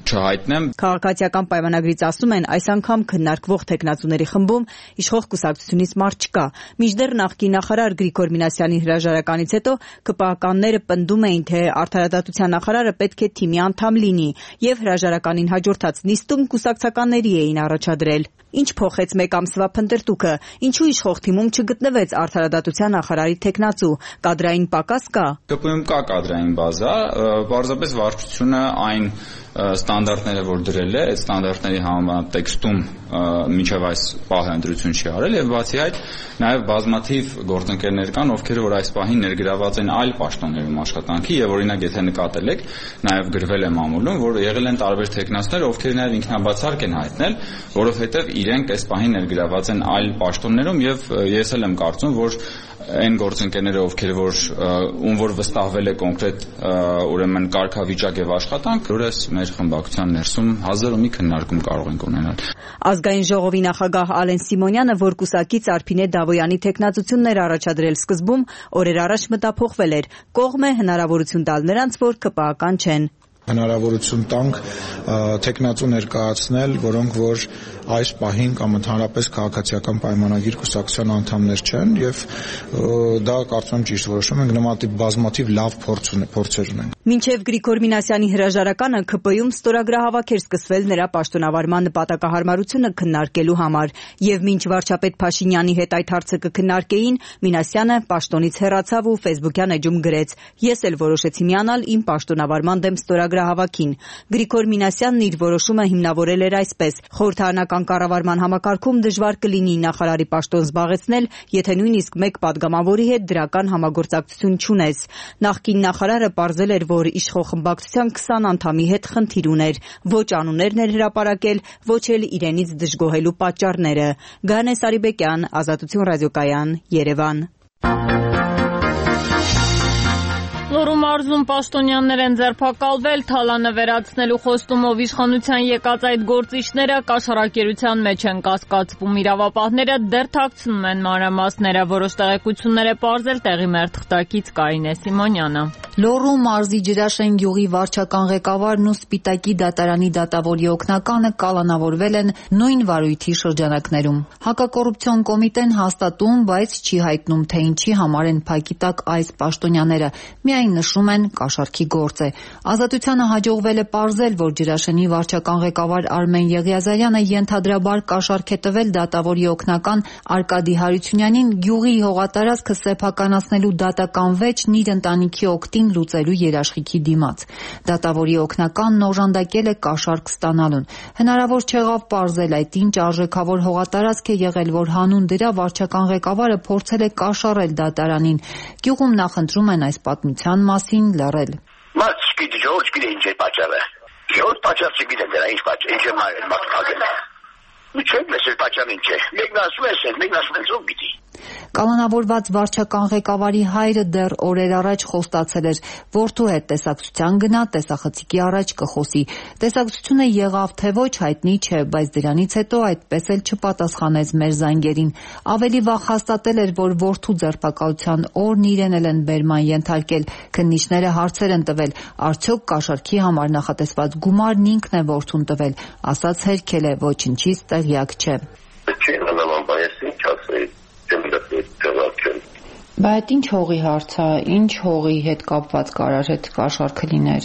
չհայտնեմ։ Քաղաքացիական պայմանագրից ասում են, այս անգամ քննարկվող տեխնացուների խմբում իշխող կուսակցությունից մարդ չկա։ Մինչդեռ նախկին նախարար Գրիգոր Մինասյանի հրաժարականից հետո ԿՊԱ-կանները պնդում էին, թե արդարադատության նախարարը պետք է թիմի անդամ լինի, եւ հրաժարականին հաջորդած նիստում կուսակցականների էին առաջադրել։ Ինչ փոխեց մեկ ամսվա փնտրտուքը, ինչու իշխող թիմում չգտնվեց արդարադատության նախարարի տեխնացու, կադրային պակաս կա։ ԿՊ-ում կա կադրային բազա, պարզապես վարչությունը այն ստանդարտները, որ դրել է, այդ ստանդարտների համաձայն տեքստում մինչև այս պահը ընտրություն չի արել եւ բացի այդ նաեւ բազմաթիվ գործընկերներ կան, ովքեր որ այս պահին ներգրաված են այլ պաշտոններում աշխատանքի եւ օրինակ եթե նկատել եք, նաեւ գրվել է մամուլում, որ եղել են տարբեր տեխնացուներ, ովքեր նաեւ ինքնաբացարկ են հայտնել, որովհետեւ իրենք այս պահին ներգրաված են այլ պաշտոններում եւ ես էլ եմ կարծում, որ այն գործընկերները, ովքեր որ ում որ վստահվել է կոնկրետ ուրեմն կարգավիճակ եւ աշխատանք, որս մեր խմբակցության ներսում հազար ու մի քննարկում կարող ենք ունենալ։ Ազգային ժողովի նախագահ Ալեն Սիմոնյանը, որ կուսակից Արփինե Դավոյանի տեխնացությունն էր առաջադրել սկզբում, օրեր առաջ մտափոխվել էր։ Կողմ է հնարավորություն տալ նրանց, որ ԿՊԱ-կան չեն։ Հնարավորություն տանք տեխնացու ներկայացնել, որոնք որ այս պահին կամ ընդհանրապես քաղաքացիական պայմանագիր կուսակցության անդամներ չեն եւ դա կարծում եմ ճիշտ որոշում ենք, նմանատիպ բազմաթիվ լավ փորձեր ունենք։ Մինչև Գրիգոր Մինասյանի հրաժարականը ԿՊ-ում ստորագրահավաք էր սկսվել նրա պաշտոնավարման նպատակահարմարությունը քննարկելու համար եւ մինչ վարչապետ Փաշինյանի հետ այդ հարցը կքննարկեին, Մինասյանը պաշտոնից հեռացավ ու Facebook-յան էջում գրեց. «Ես էլ որոշեցի միանալ իմ պաշտոնավարման դեմ ստորագրահավաքին»։ Գրիգոր Մինասյանն իր որոշումը հիմնավորել էր այսպես. խորհրդարանական կառավարման համակարգում դժվար կլինի նախարարի պաշտոն զբաղեցնել, եթե նույնիսկ մեկ պատգամավորի հետ դրական համագործակցություն չունես։ Նախկին նախարարը պարզել էր, որ իշխող խմբակցության քսան անդամի հետ խնդիր ուներ, ոչ անուններն էր հրապարակել, ոչ էլ իրենից դժգոհելու պատճառները։ Գանե Սարիբեկյան, Ազատություն ռադիոկայան, Երևան։ Լոռու մարզում պաշտոնյաներ են ձերբակալվել, թալանը վերացնելու խոստումով իշխանության եկած այդ գործիչները կաշառակերության մեջ են կասկածվում։ Իրավապահները դեռ թաքցնում են մանրամասները, որոշ տեղեկություններ է պարզել տեղի մեր թղթակից Կարինե Սիմոնյանը։ Լոռու մարզի Ջրաշեն գյուղի վարչական ղեկավարն ու Սպիտակի դատարանի դատավորի օգնականը կալանավորվել են նույն վարույթի շրջանակներում։ Հակակոռուպցիոն կոմիտեն հաստատում, բայց չի հայտնում, թե ինչի համար են փակի տակ այս պաշտոնյաները։ Միայն նշում են կաշառքի գործ է։ Ազատությանը հաջողվել է պարզել, որ Ջրաշենի վարչական ղեկավար Արմեն Եղիազարյանը ենթադրաբար կաշառք է տվել դատավորի օգնական Արկադի Հարությունյանին գյուղի հողատարածքը սեփականացնելու դատական վեճն իր ընտանիքի օգտին լուծելու երաշխիքի դիմաց։ Դատավորի օգնականն օժանդակել է կաշառք ստանալուն։ Հնարավոր չեղավ պարզել այդ ինչ արժեքավոր հողատարածք է եղել, որ հանուն դրա վարչական ղեկավարը փորձել է կաշառել դատարանին։ Գյուղում նախընտրում են այս պատմության մասին լռել։ Մաս չգիտի, ժողովուրդ չգիտի ինչ է պատճառը։ Ժողովուրդ պատճառ չգիտի դրա ինչ պատճառ, ինչ է մատուցել։ Ու չեմ լսել պատճառն ինչ է։ Մեկն ասում է, մեկն ասում է, ով գիտի։ Կալանավորված վարչական ղեկավարի հայրը դեռ օրեր առաջ խոստացել էր, որդու հետ տեսակցության գնա, տեսախցիկի առաջ կխոսի։ Տեսակցությունը եղավ թե ոչ հայտնի չէ, բայց դրանից հետո այդպես էլ չպատասխանեց մեր զանգերին։ Ավելի վաղ հաստատել էր, որ որդու ձերբակալության օրն իրեն էլ են բերման ենթարկել։ Քննիչները հարցեր են տվել, արդյոք կաշառքի համար նախատեսված գումարն ինքն է որդուն տվել, ասաց հերքել է, ոչնչից տեղյակ չէ։ Բա այդ ինչ հողի հարց է, ինչ հողի հետ կապված կարար հետ կաշառքը լիներ։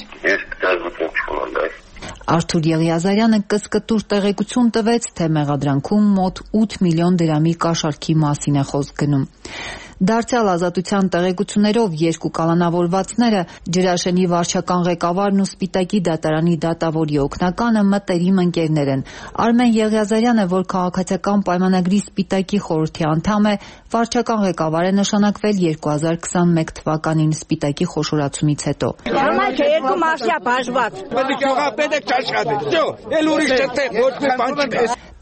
Արթուր Եղիազարյանը կսկտուր տեղեկություն տվեց, թե մեղադրանքում մոտ ութ միլիոն դրամի կաշառքի մասին է խոսք գնում։ Դարձյալ Ազատության տեղեկություններով երկու կալանավորվածները Ջրաշենի վարչական ղեկավարն ու Սպիտակի դատարանի դատավորի օգնականը մտերիմ ընկերներ են։ Արմեն Եղիազարյանը, որ քաղաքացիական պայմանագրի Սպիտակի խորհրդի անդամ է, վարչական ղեկավար է նշանակվել երկու հազար քսանմեկ թվականին Սպիտակի խոշորացումից հետո։ Համայնքը երկու մարշյա բաժված։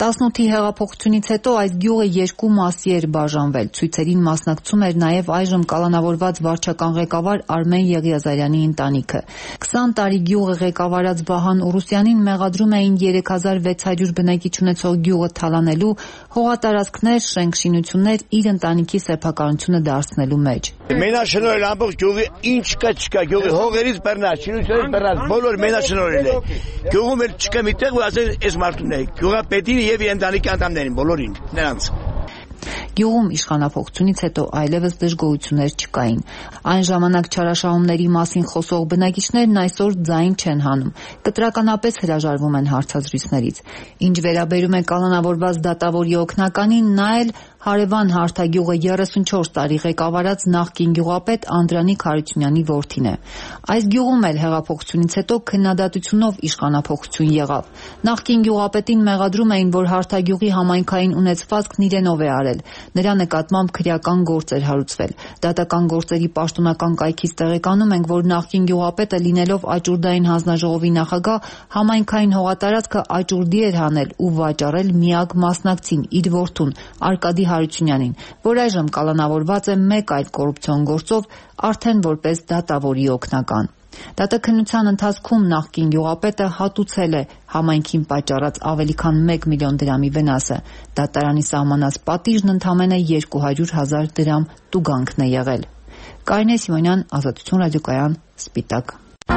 տասնութի հեղափոխությունից հետո այս գյուղը երկու մասի էր բաժանվել։ Ցույցերին մասնակցում էր նաև այժմ կալանավորված վարչական ղեկավար Արմեն Եղիազարյանի ընտանիքը։ քսան տարի գյուղը ղեկավարած Վահան Ուրուսյանին մեղադրում էին երեք հազար վեց հարյուր բնակիչ ունեցող գյուղը թալանելու, հողատարածքներ, շենք-շինություններ իր ընտանիքի սեփականությունը դարձնելու մեջ։ Մենաշնորհել ամբողջ գյուղի ինչ կա չկա, գյուղի հողերից բռնած, շինությունից բռնած, բոլոր մենաշնորհել է։ Գյուղում էլ չկա մի տեղ, որ ասել այս մարդուն է, գյուղապետին եւ իր ընտանիքի անդամներին, բոլորին, նրանց։ Գյուղում իշխանափոխությունից հետո այլևս դժգոհություններ չկային։ Այն ժամանակ չարաշահումների մասին խոսող բնակիչներն այսօր ձայն չեն հանում, կտրականապես հրաժարվում են հարցազրույցներից։ Ինչ վերաբերում է կալանավորված դատավորի օգնականին, նա էլ հարևան Հարթագյուղը երեսունչորս տարի ղեկավարած նախկին գյուղապետ Անդրանիկ Հարությունյանի որդին է։ Այս գյուղում էլ հեղափոխությունից հետո քննադատությունով իշխանափոխություն եղավ։ Նախկին գյուղապետին մեղադրում էին, որ Հարթագյուղի համայնքային ունեցվածքն իրենով է արել։ Նրա նկատմամբ քրեական գործ էր հարուցվել։ Դատական գործերի պաշտոնական կայքից տեղեկանում ենք, որ նախկին գյուղապետը լինելով Աճուրդային հանձնաժողովի նախագահ, համայնքային հողատարածքը Աճուրդի էր հանել ու վաճառել միակ մասնակցին՝ իր որդուն Արկադի Հարությունյանին, որ այժմ կալանավորված է մեկ այլ կոռուպցիոն գործով, արդեն որպես դատավորի օգնական։ Դատաքննության ընթացքում նախկին գյուղապետը հատուցել է համայնքին պատճառած ավելի քան մեկ միլիոն դրամի վնասը։ Դատարանի սահմանած պատիժն ընդամենը երկու հարյուր հազար դրամ տուգանքն է եղել։ Կարինե Սիմոնյան, Ազատություն ռադիոկայան, Սպիտակ։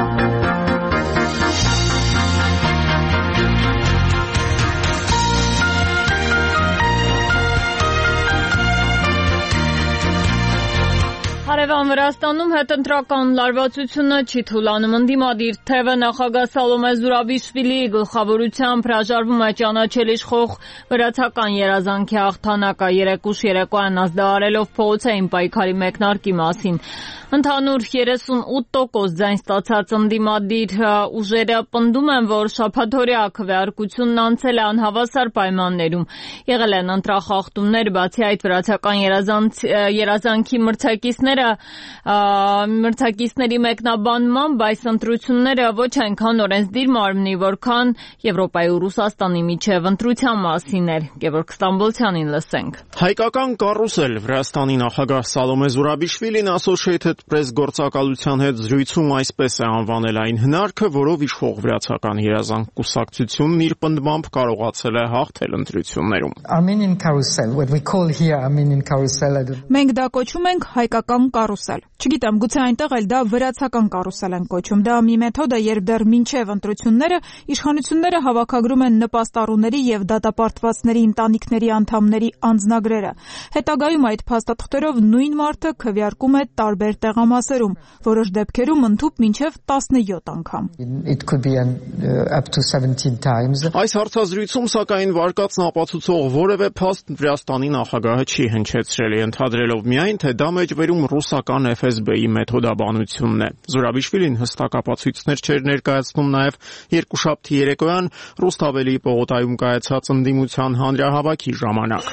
Հարևան Վրաստանում հետընտրական լարվածությունը չի թուլանում։ Ընդդիմադիր թևը նախագահ Սալոմե Զուրաբիշվիլիի գլխավորությամբ հրաժարվում է ճանաչել իշխող վրացական երազանքի հաղթանակը երեկուշ երեկոյան ազդարարելով փողոցային պայքարի մեկնարկի մասին։ Ընդհանուր երեսունութ տոկոս ձայն ստացած ընդդիմադիր ուժերը պնդում են, որ շաբաթօրյա քվեարկությունն անցել է անհավասար պայմաններում։ Եղել են ընտրախախտումներ, բացի այդ վրացական երազանքի մրցակիցները մրցակիցների մեկնաբանմամբ այս ընտրությունները ոչ այնքան օրենսդիր մարմնի, որքան Եվրոպայի ու Ռուսաստանի միջև ընտրության մասին էր։ Գևորգ Ստամբոլցյանին լսենք։ Հայկական կառուսել Վրաստանի նախագահ Սալոմե Զուրաբիշվիլին Associated Press գործակալության հետ զրույցում այսպես է անվանել այն հնարքը, որով իշխող վրացական երազանք կուսակցությունն իր պնդմամբ կարողացել է հաղթել ընտրություններում։ Armenian carousel, what we call here Armenian carousel. Մենք դա կոչում ենք հայկական կարուսել։ Չգիտեմ, գուցե այնտեղ էլ դա վրացական կարուսել են կոչում։ Դա մի մեթոդ է, երբ դեռ մինչև ընտրությունները իշխանությունները հավաքագրում են նպաստառուների եւ դատապարտվածների ընտանիքների անդամների անձնագրերը։ Հետագայում այդ փաստաթղթերով նույն մարդը քվեարկում է տարբեր տեղամասերում, որոշ դեպքերում ընդհուպ մինչև տասնյոթ անգամ։ It could be an, uh, up to seventeen times. Այս հարցազրույցում սակայն վարկածն ապացուցող որևէ փաստ Վրաստանի նախագահը չի հնչեցրել, ընդհանրելով միայն, թե դա մեջբերում ռուսական Էֆ Էս Բի-ի մեթոդաբանությունն է։ Զուրաբիշվիլին հստակ ապացույցներ չէր ներկայացնում նաև երկուշաբթի երեկոյան Ռուսթավելի պողոտայում կայացած ընդդիմության հանրահավաքի ժամանակ։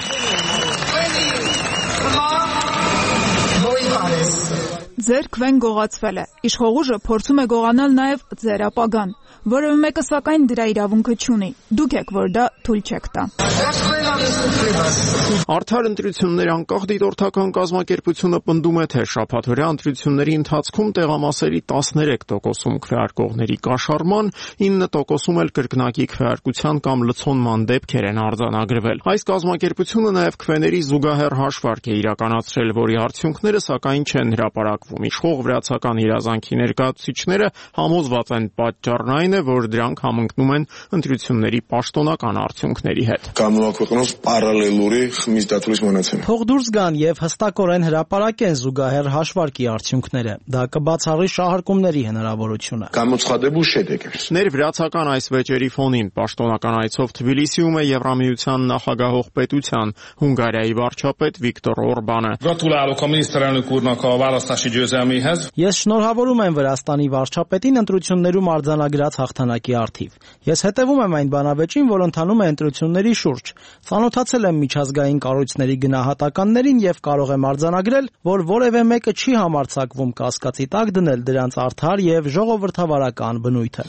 Ձեր քվեն գողացվել է։ Իշխող ուժը փորձում է գողանալ նաև ձեր ապագան։ Որևէ մեկը սակայն դրա իրավունքը չունի։ Դուք եք, որ դա թույլ չեք տա։ Արդար ընտրություններ անկախ դիտորդական կազմակերպությունը պնդում է, թե շաբաթօրյա ընտրությունների ընթացքում տեղամասերի տասներեք տոկոսում քվեարկողների կաշառման, ինը տոկոսում էլ կրկնակի քվեարկության կամ լցոնման դեպքեր են արձանագրվել։ Այս կազմակերպությունը նաև քվեների զուգահեռ հաշվարկ է իրականացրել, որի արդյունքները սակայն չեն հրապարակվում։ Իշխող վրացական երազանքի ներկայացուցիչները համոզված են, պատճառն այն է, որ դրանք համընկնում են ընտրությունների պաշտոնական արդյունքների հետ։ Թող դուրս գան եւ հստակորեն հրապարակեն զուգահեռ հաշվարկի արդյունքները։ Դա կբացառի շահարկումների հնարավորությունը։ Ներվրացական այս վեճերի ֆոնին պաշտոնական այցով Թբիլիսիում է Եվրամիության նախագահող պետության Հունգարիայի վարչապետ Վիկտոր Օրբանը։ Ես շնորհավորում եմ Վրաստանի վարչապետին ընտրություններում արձանագրած հաղթանակի առթիվ։ Ես հետևում եմ այն բանավեճին, որ ընթանում է ընտրությունների շուրջ։ Ծանոթացել եմ միջազգային կառույցների գնահատականներին եւ կարող եմ արձանագրել, որ որևէ մեկը չի համարձակվում կասկածի տակ դնել դրանց արդար եւ ժողովրդավարական բնույթը։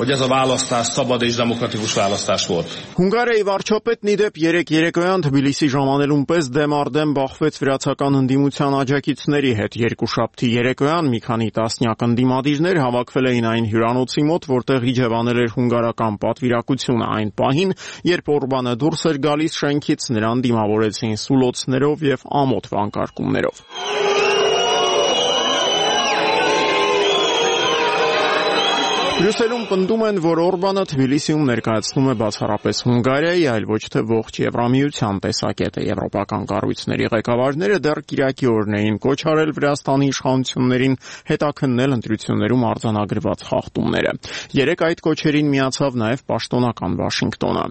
Հունգարիայի վարչապետն ի դեպ երեք երեկոյան Թբիլիսի ժամանելուն պես դեմ առ դեմ բախվեց վրացական ընդդիմության աջակիցների հետ։ Երկուշաբթի երեկոյան մի քանի տասնյակ ընդդիմադիրներ հավաքվել էին այն հյուրանոցի մոտ, որտեղ իջևանել էր հունգարական պատվիրակությունը այն պահին, երբ Օրբանը դուրս էր գալիս շենքից, նրան դիմավորեցին սուլոցներով եւ ամոթ վանկարկումներով։ Բրյուսելում պնդում են, որ Օրբանը Թբիլիսիում ներկայացնում է բացառապես Հունգարիայի, այլ ոչ թե ողջ Եվրամիության տեսակետը։ Եվրոպական կառույցների ղեկավարները դեռ կիրակի օրն էին կոչ արել Վրաստանի իշխանություններին հետաքննել ընտրություններում արձանագրված խախտումները։ Երեք այդ կոչերին միացավ նաև պաշտոնական Վաշինգտոնը։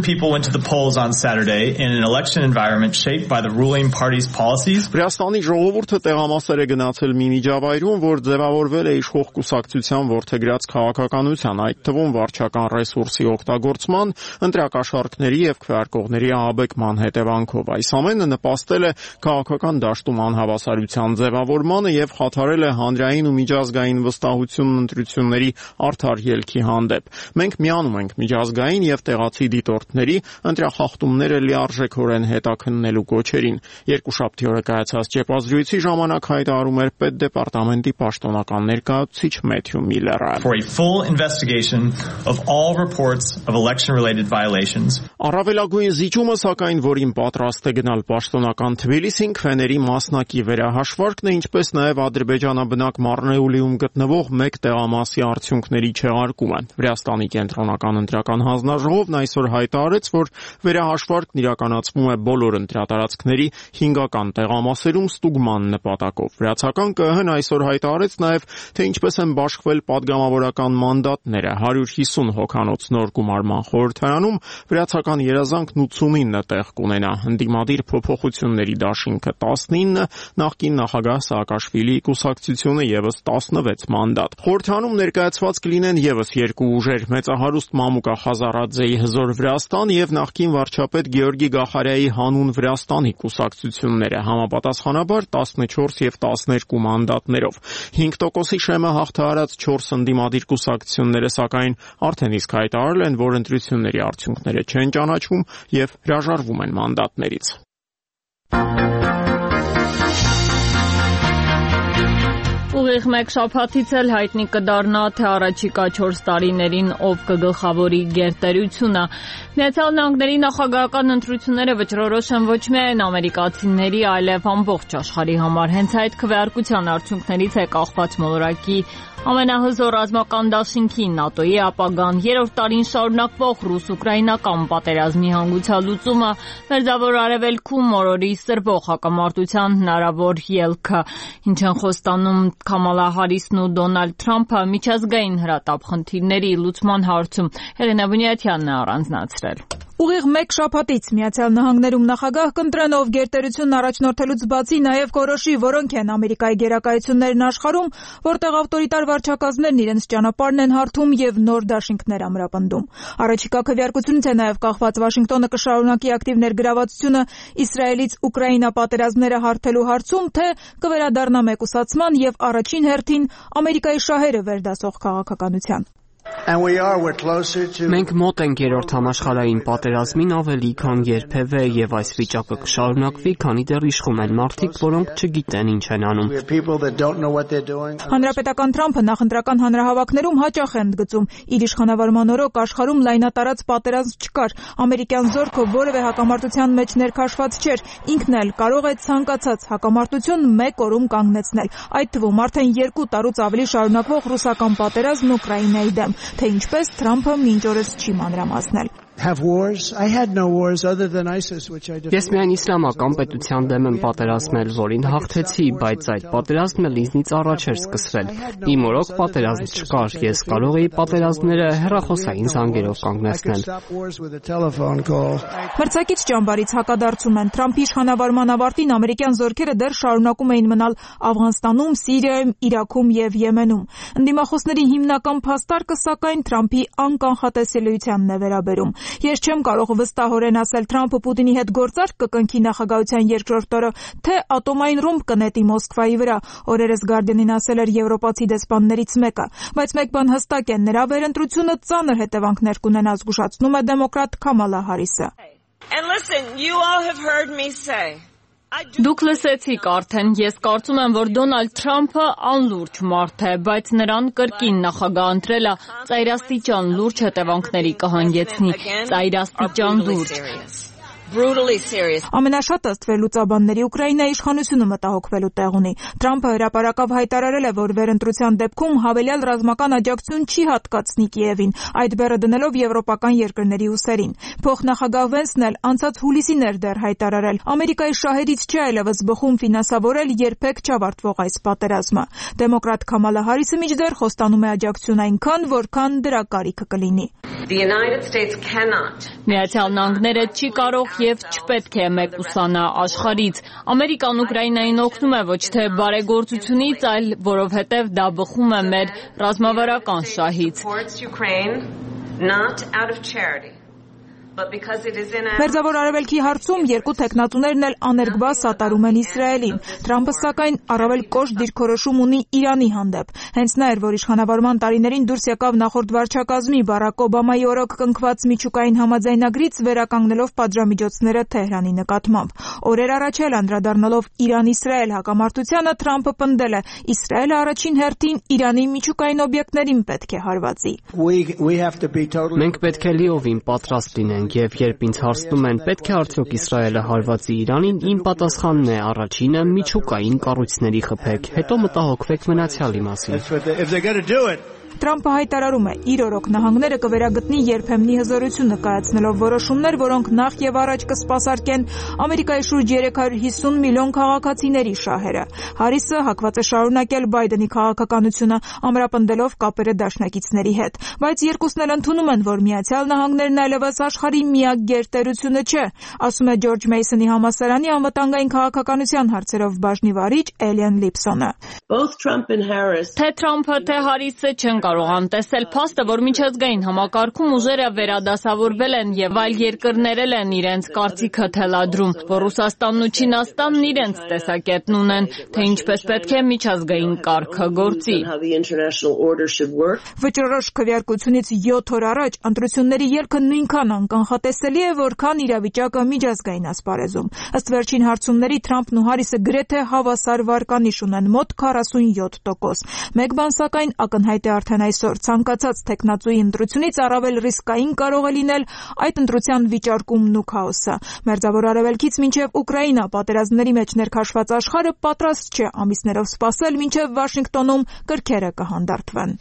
Վրաստանի ժողովուրդը տեղամասեր է գնացել մի միջավայրում, որ ձևավորվել է իշխող կուսակցության որդեգրած քաղաքականության, այդ թվում վարչական ռեսուրսի օգտագործման, ընտրակաշառքների եւ քվեարկողների ահաբեկման հետևանքով։ Այս ամենը նպաստել է քաղաքական դաշտում անհավասարության ձևավորմանը եւ խաթարել է հանրային ու միջազգային վստահությունն ընտրությունների արդար ելքի հանդեպ։ Մենք միանում ենք միջազգային եւ տեղացի դիտորդների ընտրախախտումները լիարժեքորեն հետաքննելու կոչերին։ Երկուշաբթի օրը կայացած ճեպազրույցի ժամանակ հայտարարում էր պետդեպարտամենտի պաշտոնական ներկայացուցիչ Մեթյու Միլլերը։ Full investigation of all reports of election-related violations. Առավելագույն զիջումը, սակայն, որին պատրաստ է գնալ պաշտոնական Թբիլիսին, քվեների մասնակի վերահաշվարկն է, ինչպես նաև ադրբեջանաբնակ Մարնեուլիում գտնվող մեկ տեղամասի արդյունքների չեղարկումը։ Վրաստանի կենտրոնական ընտրական հանձնաժողովն այսօր հայտարարեց, որ վերահաշվարկն իրականացվում է բոլոր ընտրատարածքների հինգական տեղամասերում ստուգման նպատակով։ Վրացական ԿԸՀ-ն այսօր հայտարարեց նաև, թե ինչպես են բաշխվել պատգամավորական մանդատները հարյուր հիսուն հոգանոց նոր գումարման խորհրդարանում վրացական երազանքն ութսունինը տեղ կունենա։ Ընդդիմադիր փոփոխությունների դաշինքը տասնինը, նախկին նախագահ Սաակաշվիլիի կուսակցությունը եւս տասնվեց մանդատ։ Խորհրդարանում ներկայացված կլինեն եւս երկու ուժեր՝ մեծահարուստ Մամուկա Խազարաձեի Հզոր Վրաստան եւ նախկին վարչապետ Գեորգի Գախարյայի Հանուն Վրաստանի կուսակցությունները, համապատասխանաբար տասնչորս եւ տասներկու մանդատներով։ հինգ տոկոսի շեմը հաղթահարած չորս ընդդիմադիր կուսակցությունները սակայն արդեն իսկ հայտարարել են, որ ընտրությունների արդյունքները չեն ճանաչվում եւ հրաժարվում են մանդատներից։ Ուղիղ մեկ շաբաթից էլ հայտնի կդառնա, թե առաջիկա չորս տարիներին ով կգլխավորի գերտերությունը։ Միացյալ Նահանգների նախագահական ընտրությունները վճռորոշ են ոչ միայն ամերիկացիների, այլև ամբողջ աշխարհի համար։ Հենց այդ քվեարկության արդյունքներից է կախված մոլորակի ամենահզոր ռազմական դաշինքի ՆԱՏՕ-ի ապագան, երրորդ տարին շարունակվող ռուս-ուկրաինական պատերազմի հանգուցալուծումը, Մերձավոր Արևելքում օրորի սրվող հակամարտության հնարավոր ելքը, ինչ են խոստանում Քամալա Հարիսն ու Դոնալդ Թրամփը միջազգային հրատապ խնդիրների լուծման հարցում։ Հեղինե Բունյաթյանն է առանձնացրել։ Ուղիղ մեկ շաբաթից Միացյալ Նահանգներում նախագահ կընտրեն, ով գերտերությունն առաջնորդելուց բացի նաև կորոշի, որոնք են Ամերիկայի գերակայություններն աշխարհում, որտեղ ավտորիտար վարչակազմներն իրենց ճանապարհն են հարթում եւ նոր դաշինքներ ամրապնդում։ Առաջիկա քվեարկությունից է նաև կախված Վաշինգտոնը կշարունակի ակտիվ ներգրավվածությունը Իսրայելից Ուկրաինա պատերազմները հարթելու հարցում, թե կվերադառնա մեկուսացման եւ առաջին հերթին Ամերիկայի շահերը վերդասող քաղաքականության։ Մենք մոտ ենք երրորդ համաշխարհային պատերազմին ավելի քան երբևէ եւ այս վիճակը կշարունակվի, քանի դեռ իշխում են մարդիկ, որոնք չգիտեն ինչ են անում։ Հանրապետական Թրամփը նախընտրական հանրահավաքներում հաճախ է ընդգծում, իր իշխանավարման օրոք աշխարհում լայնատարած պատերազմ չկար, ամերիկյան զորքը որևէ հակամարտության մեջ ներքաշված չէր, ինքն էլ կարող է ցանկացած հակամարտություն մեկ օրում կանգնեցնել, այդ թվում արդեն երկու տարուց ավելի շարունակվող ռուսական պատերազմն Ուկրաինայի դեմ, թե ինչպես Թրամփը մինչ օրս չի մանրամասնել։ Ես միայն իսլամական պետության դեմ եմ պատերազմել, որին հաղթեցի, բայց այդ պատերազմը ինձնից առաջ էր սկսվել։ Իմ օրոք պատերազմ չկար, ես կարող էի պատերազմները հեռախոսային զանգերով կանգնեցնել։ Մրցակից ճամբարից հակադարձում են։ Թրամփի իշխանավարման ավարտին ամերիկյան զորքերը դեռ շարունակում էին մնալ Աֆղանստանում, Սիրիայում, Իրաքում եւ Եմենում։ Ընդդիմախոսների հիմնական փաստարկը, սակայն, Թրամփի անկանխատեսելիությանն է վերաբերում։ Ես չեմ կարող վստահորեն ասել Թրամփը Պուտինի հետ գործարք կկնքի նախագահության երկրորդ օրը, թե ատոմային ռումբ կնետի Մոսկվայի վրա, օրերս Guardian-ին ասել էր եվրոպացի դեսպաններից մեկը, բայց մեկ բան հստակ է, նրա վերընտրությունը ծանր հետևանքներ կունենա, զգուշացնում է դեմոկրատ Քամալա Հարիսը։ And listen, you all have heard me say Դուք լսեցիք արդեն, ես կարծում եմ, որ Դոնալդ Թրամփը անլուրջ մարդ է, բայց նրան կրկին նախագահ ընտրելը ծայրաստիճան լուրջ հետևանքների կհանգեցնի, ծայրաստիճան լուրջ։ Ամենաշատը ստվերլուծաբանների Ուկրաինայի իշխանությունը մտահոգվելու տեղ ունի։ Թրամփը հրապարակավ հայտարարել է, որ վերընտրության դեպքում հավելյալ ռազմական աջակցություն չի հատկացնի Կիևին, այդ բեռը դնելով եվրոպական երկրների ուսերին։ Փոխնախագահ Վենսն էլ անցած հուլիսին էր դեռ հայտարարել. Ամերիկայի շահերից չի այլևս բխում ֆինանսավորել երբեք չավարտվող այս պատերազմը։ Դեմոկրատ Քամալա Հարիսը մինչդեռ խոստանում է աջակցություն այնքան, որքան դրա կարիքը կլինի։ Միացյալ Նահանգները չի կարող եւ չպետք է մեկուսանա աշխարհից։ Ամերիկան Ուկրաինային օգնում է ոչ թե բարեգործությունից, այլ որովհետեւ դա բխում է մեր ռազմավարական շահից։ Մերձավոր Արևելքի հարցում երկու թեկնածուներն էլ աներկբա սատարում են Իսրայելին։ Թրամփը սակայն առավել կոշտ դիրքորոշում ունի Իրանի հանդեպ։ Հենց նա էր, որ իշխանավորման տարիներին դուրս եկավ նախորդ վարչակազմի Բարակ Օբամայի օրոք կնքված միջուկային համաձայնագրից վերականգնելով պատժամիջոցները Թեհրանի նկատմամբ։ Օրեր առաջ էլ անդրադառնալով Իրան-Իսրայել հակամարտությանը Թրամփը պնդել է. Իսրայելը առաջին հերթին Իրանի միջուկային օբյեկտներին պետք է հարվածի։ Մենք պետք է լիովին պատրաստ լինենք եւ երբ ինձ հարցնում են պետք է արդյոք Իսրայելը հարվածի Իրանին, իմ պատասխանն է առաջինը միջուկային կառույցների խփեք, հետո մտահոգվեք մնացյալի մասին։ Թրամփը հայտարարում է, իր օրոք նահանգները կվերագտնի երբեմնի հզորությունը կայացնելով որոշումներ, որոնք նախ եւ առաջ կսպասարկեն Ամերիկայի շուրջ երեք հարյուր հիսուն միլիոն քաղաքացիների շահերը։ Հարիսը հակված է շարունակել Բայդենի քաղաքականությունը, ամրապնդելով կապերը դաշնակիցների հետ, բայց երկուսն էլ ընդունում են, որ Միացյալ Նահանգներն այլևս աշխարհի միակ գերտերությունը չէ, ասում է Ջորջ Մեյսոնի համալսարանի անվտանգային քաղաքականության հարցերով բաժնի վարիչ Էլիեն Լիփսոնը։ Թե Թրամփը, թե Հարիսը չեն կարող անտեսել փաստը, որ միջազգային համակարգում ուժերը վերադասավորվել են եւ այլ երկրներ են իրենց կարծիքը թելադրում, որ Ռուսաստանն ու Չինաստանն իրենց տեսակետն ունեն, թե ինչպես պետք է միջազգային կարգը գործի։ Վճռորոշ քվեարկությունից յոթ օր առաջ ընտրությունների ելքը նույնքան անկանխատեսելի է, որքան իրավիճակը միջազգային ասպարեզում։ Ըստ վերջին հարցումների Թրամփն ու Հարիսը գրեթե հավասար վարկանիշ ունեն՝ մոտ քառասունյոթ տոկոս։ Մեկ բան սակայն ակնհայտ է արդեն այսօր ցանկացած տեխնացուի ընտրությունից առավել ռիսկային կարող է լինել այդ ընտրության վիճարկումն ու քաոսը։ Մերձավոր Արևելքից մինչև Ուկրաինա պատերազմների մեջ ներքաշված աշխարհը պատրաստ չէ ամիսներով սպասել, մինչև Վաշինգտոնում կրքերը կհանդարտվեն։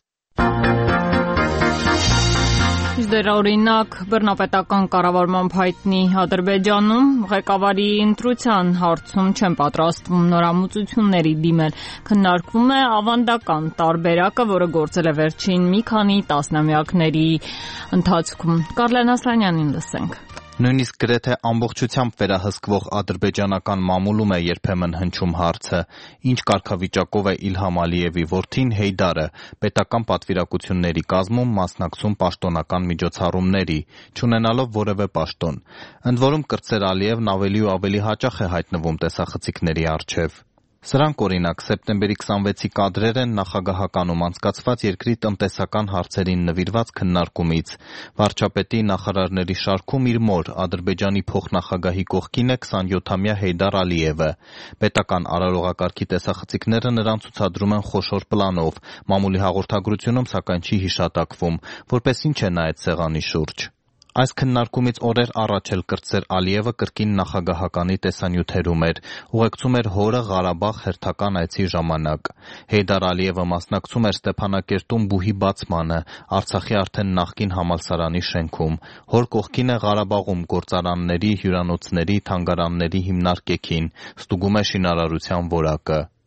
Դեռ օրինակ բռնապետական կառավարմամբ հայտնի Ադրբեջանում ղեկավարի ընտրության հարցում չեն պատրաստվում նորամուծությունների դիմել։ Քննարկվում է ավանդական տարբերակը, որը գործել է վերջին մի քանի տասնամյակների ընթացքում։ Կարլեն Ասլանյանին լսենք։ Նույնիսկ գրեթե ամբողջությամբ վերահսկվող ադրբեջանական մամուլում է երբեմն հնչում հարցը. ինչ կարգավիճակով է Իլհամ Ալիևի որդին Հեյդարը պետական պատվիրակությունների կազմում մասնակցում պաշտոնական միջոցառումների, չունենալով որևէ պաշտոն։ Ընդ որում կրտսեր Ալիևն ավելի ու ավելի հաճախ է հայտնվում տեսախցիկների առջև։ Սրանք օրինակ սեպտեմբերի քսանվեցի կադրեր են նախագահականում անցկացված երկրի տնտեսական հարցերին նվիրված քննարկումից։ Վարչապետի նախարարների շարքում իր մոր Ադրբեջանի փոխնախագահի կողքին է քսանյոթամյա Հեյդար Ալիևը։ Պետական արարողակարգի տեսախցիկները նրան ցուցադրում են խոշոր պլանով, մամուլի հաղորդագրությունում սակայն չի հիշատակվում, որպես ինչ է նա այդ սեղանի շուրջ։ Այս քննարկումից օրեր առաջ էլ կրտսեր Ալիևը կրկին նախագահականի տեսանյութերում էր, ուղեկցում էր հորը Ղարաբաղ հերթական այցի ժամանակ։ Հեյդար Ալիևը մասնակցում էր Ստեփանակերտում բուհի բացմանը, Արցախի արդեն նախկին համալսարանի շենքում։ Հոր կողքին է Ղարաբաղում գործարանների, հյուրանոցների, թանգարանների հիմնարկեքին, ստուգում է շինարարության որակը։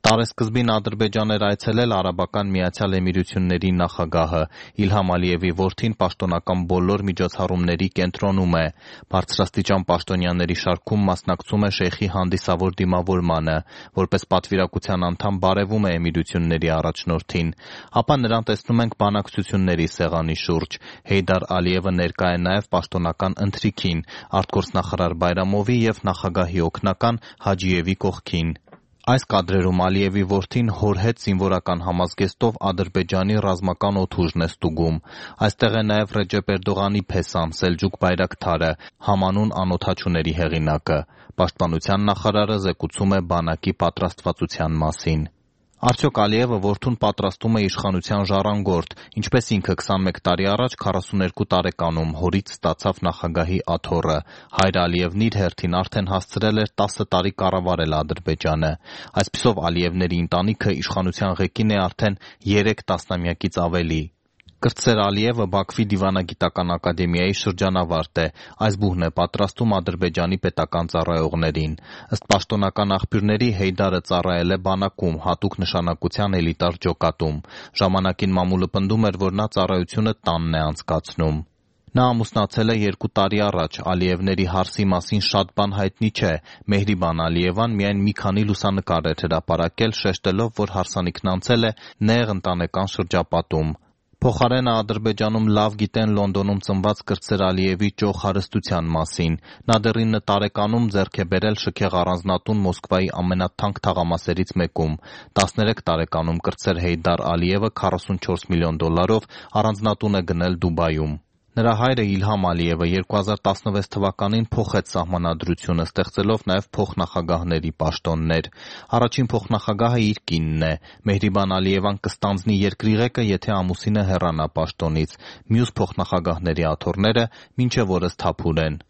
Տարեսկզբին Ադրբեջան էր այցելել Արաբական Միացյալ Էմիրությունների նախագահը։ Իլհամ Ալիևի որդին պաշտոնական բոլոր միջոցառումների կենտրոնում է։ Բարձրաստիճան պաշտոնյաների շարքում մասնակցում է շեյխի հանդիսավոր դիմավորմանը, որպես պատվիրակության անդամ բարևում է Էմիրությունների առաջնորդին։ Ապա նրան տեսնում ենք բանակցությունների սեղանի շուրջ։ Հեյդար Ալիևը ներկա է նաև պաշտոնական ընթրիքին, արտգործնախարար Բայրամովի և նախագահի օգնական Հաջիևի կողքին։ Այս կադրերում Ալիևի որդին հոր հետ զինվորական համազգեստով Ադրբեջանի ռազմական օդուժն է ստուգում։ Այստեղ է նաև Ռեջեփ Էրդողանի փեսան Սելջուկ Բայրակթարը, համանուն անօդաչուների հեղինակը։ Պաշտպանության նախարարը զեկուցում է բանակի պատրաստվածության մասին։ Արդյոք Ալիևը որդուն պատրաստում է իշխանության ժառանգորդ, ինչպես ինքը քսանմեկ տարի առաջ քառասուներկու տարեկանում հորից ստացավ նախագահի աթոռը։ Հայր Ալիևն իր հերթին արդեն հասցրել էր տասը տարի կառավարել Ադրբեջանը։ Այսպիսով Ալիևների ընտանիքը իշխանության ղեկին է արդեն երեք տասնամյակից ավելի։ Կրտսեր Ալիևը Բաքվի դիվանագիտական ակադեմիայի շրջանավարտ է։ Այս բուհն է պատրաստում Ադրբեջանի պետական ծառայողներին։ Ըստ պաշտոնական աղբյուրների Հեյդարը ծառայել է բանակում, հատուկ նշանակության էլիտար ջոկատում։ Ժամանակին մամուլը պնդում էր, որ նա ծառայությունը տանն է անցկացնում։ Նա ամուսնացել է երկու տարի առաջ։ Ալիևների հարսի մասին շատ բան հայտնի չէ։ Մեհրիբան Ալիևան միայն մի քանի լուսանկար էր հրապարակել, շեշտելով, որ հարսանիքն անցել է նեղ ընտանեկան շրջապատում։ Փոխարենը Ադրբեջանում լավ գիտեն Լոնդոնում ծնված Կրտսեր Ալիևի ճոխ հարստության մասին։ Նա դեռ ինը տարեկանում ձեռք է բերել շքեղ առանձնատուն Մոսկվայի ամենաթանկ թաղամասերից մեկում։ տասներեք տարեկանում Կրտսեր Հեյդար Ալիևը քառասունչորս միլիոն դոլարով առանձնատուն է գնել Դուբայում։ Նրա հայրը Իլհամ Ալիևը երկու հազար տասնվեց թվականին փոխեց սահմանադրությունը, ստեղծելով նաև փոխնախագահների պաշտոններ։ Առաջին փոխնախագահը իր կինն է։ Մեհրիբան Ալիևան կստանձնի երկրի ղեկը, եթե ամուսինը հեռանա պաշտոնից։ Մյուս փոխնախագահների աթոռները մինչև օրս թափուր են։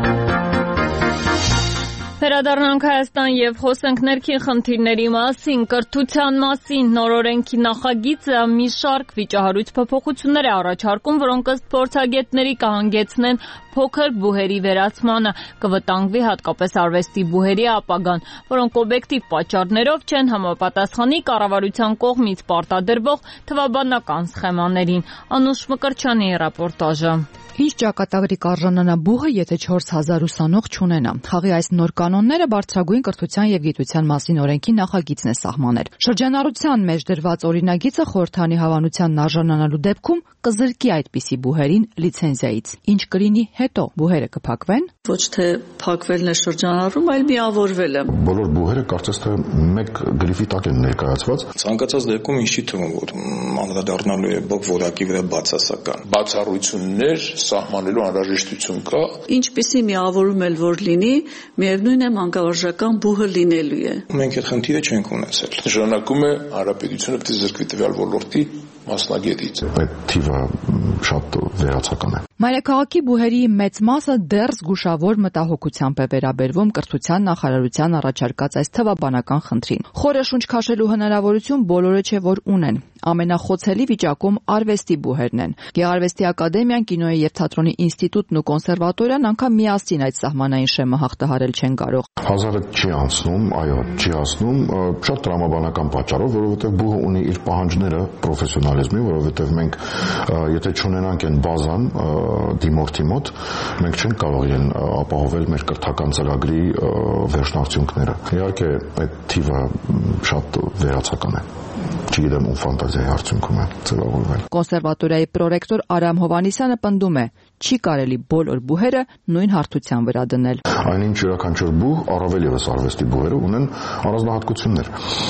Վերադառնանք Հայաստան եւ խոսենք ներքին խնդիրների մասին, կրթության մասին։ Նոր օրենքի նախագիծը մի շարք վիճահարույց փոփոխություններ է առաջարկում, որոնք ըստ փորձագետների կհանգեցնեն փոքր բուհերի վերացմանը, կվտանգվի հատկապես արվեստի բուհերի ապագան, որոնք օբյեկտիվ պատճառներով չեն համապատասխանի կառավարության կողմից պարտադրվող թվաբանական սխեմաներին։ Անուշ Մկրտչյանի ռեպորտաժը։ Ինչ ճակատագրի կարժանանա բուհը, եթե չորս հազար ուսանող չունենա։ Խաղի այս նոր կանոնները բարձրագույն կրթության եւ գիտության մասին օրենքի նախագիծն է սահմանել։ Շրջանառության մեջ դրված օրինագիծը խորհրդանի հավանությանն արժանանալու դեպքում կզրկի այդպիսի բուհերին լիցենզիայից։ Ինչ կլինի հետո, բուհերը կփակվեն։ Ոչ թե փակվելն է շրջանառում, այլ միավորվելը։ Բոլոր բուհերը կարծես թե մեկ գրիֆի տակ են ներկայացված։ Ցանկացած դեպքում ինչ չի թվում, որ անդրադառնալու է բոկ որակի վրա բացասական բացառություններ սահմանելու անհրաժեշտություն կա։ Ինչպիսի միավորում էլ որ լինի, միևնույն է մանկավարժական բուհը լինելու է։ Մենք այդ խնդիրը չենք ունեցել։ Նշանակում է հանրապետությունը պետք է զրկվի տվյալ ոլորտի մասնագետից։ Այդ թիվը շատ վերացական է։ Մայրաքաղաքի բուհերի մեծ մասը դեռ զգուշավոր մտահոգությամբ է վերաբերվում կրթության նախարարության առաջարկած այս թվաբանական խնդրին։ Խորը շունչ քաշելու հնարավորություն բոլորը չէ որ ունեն։ Ամենախոցելի վիճակում արվեստի բուհերն են։ Գեղարվեստի ակադեմիան, կինոյի եւ թատրոնի ինստիտուտն ու կոնսերվատորիան անգամ միասին այդ սահմանային շեմը հաղթահարել չեն կարող։ Հազարը չի անցնում, այո, չի անցնում, շատ տրամաբանական պատճառով, որովհետեւ բուհը ունի իր պահանջները պրոֆեսիոնալիզմի, որովհետեւ մենք եթե չունենանք այն բազան դիմորդի մոտ, մենք չենք կարող են ապահովել մեր կրթական ծրագրի վերջնարդյունքները։ Իհարկե, այդ թիվը շատ վերացական է։ Չգիտեմ ում ֆանտազիայի արդյունքում է ձևավորվել։ Կոնսերվատորիայի պրոռեկտոր Արամ Հովհաննիսյանը պնդում է, չի կարելի բոլոր բուհերը նույն հարթության վրա դնել։ Այնինչ յուրաքանչյուր բուհ, առավել եւս արվեստի բուհերը ունեն առանձնահատկություններ։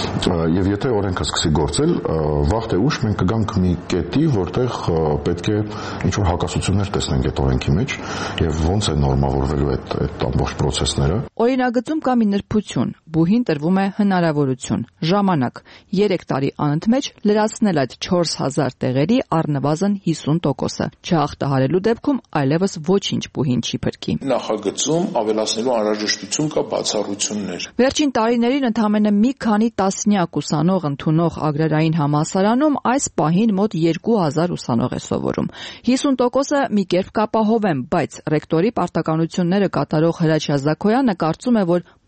Եվ եթե օրենքը սկսի գործել, վաղ թե ուշ մենք կգանք մի կետի, որտեղ պետք է ինչ-որ հակասություններ տեսնենք այդ օրենքի մեջ եւ ոնց է նորմավորվելու այդ այդ ամբողջ process-ները։ Օրինագծում կա մի նրբություն, բուհին տրվում է հնարավորություն, ժամանակ երեք տարի անընդմեջ լրացնել այդ չորս հազար տեղերի առնվազն հիսուն տոկոսը։ Չհաղթահարելու դեպքում այլևս ոչինչ բուհին չի փրկի։ Նախագծում ավելացնելու անհրաժեշտություն կա բացառություններ։ Վերջին տարիներին ընդամենը մի քանի տասնյակ ուսանող ընդունող Ագրարային համալսարանում այս պահին մոտ երկու հազար ուսանող է սովորում։ հիսուն տոկոսը մի կերպ կապահովեն, բայց ռեկտորի պարտականությունները կատարող Հրաչյա Զաքոյանը կարծում է, որ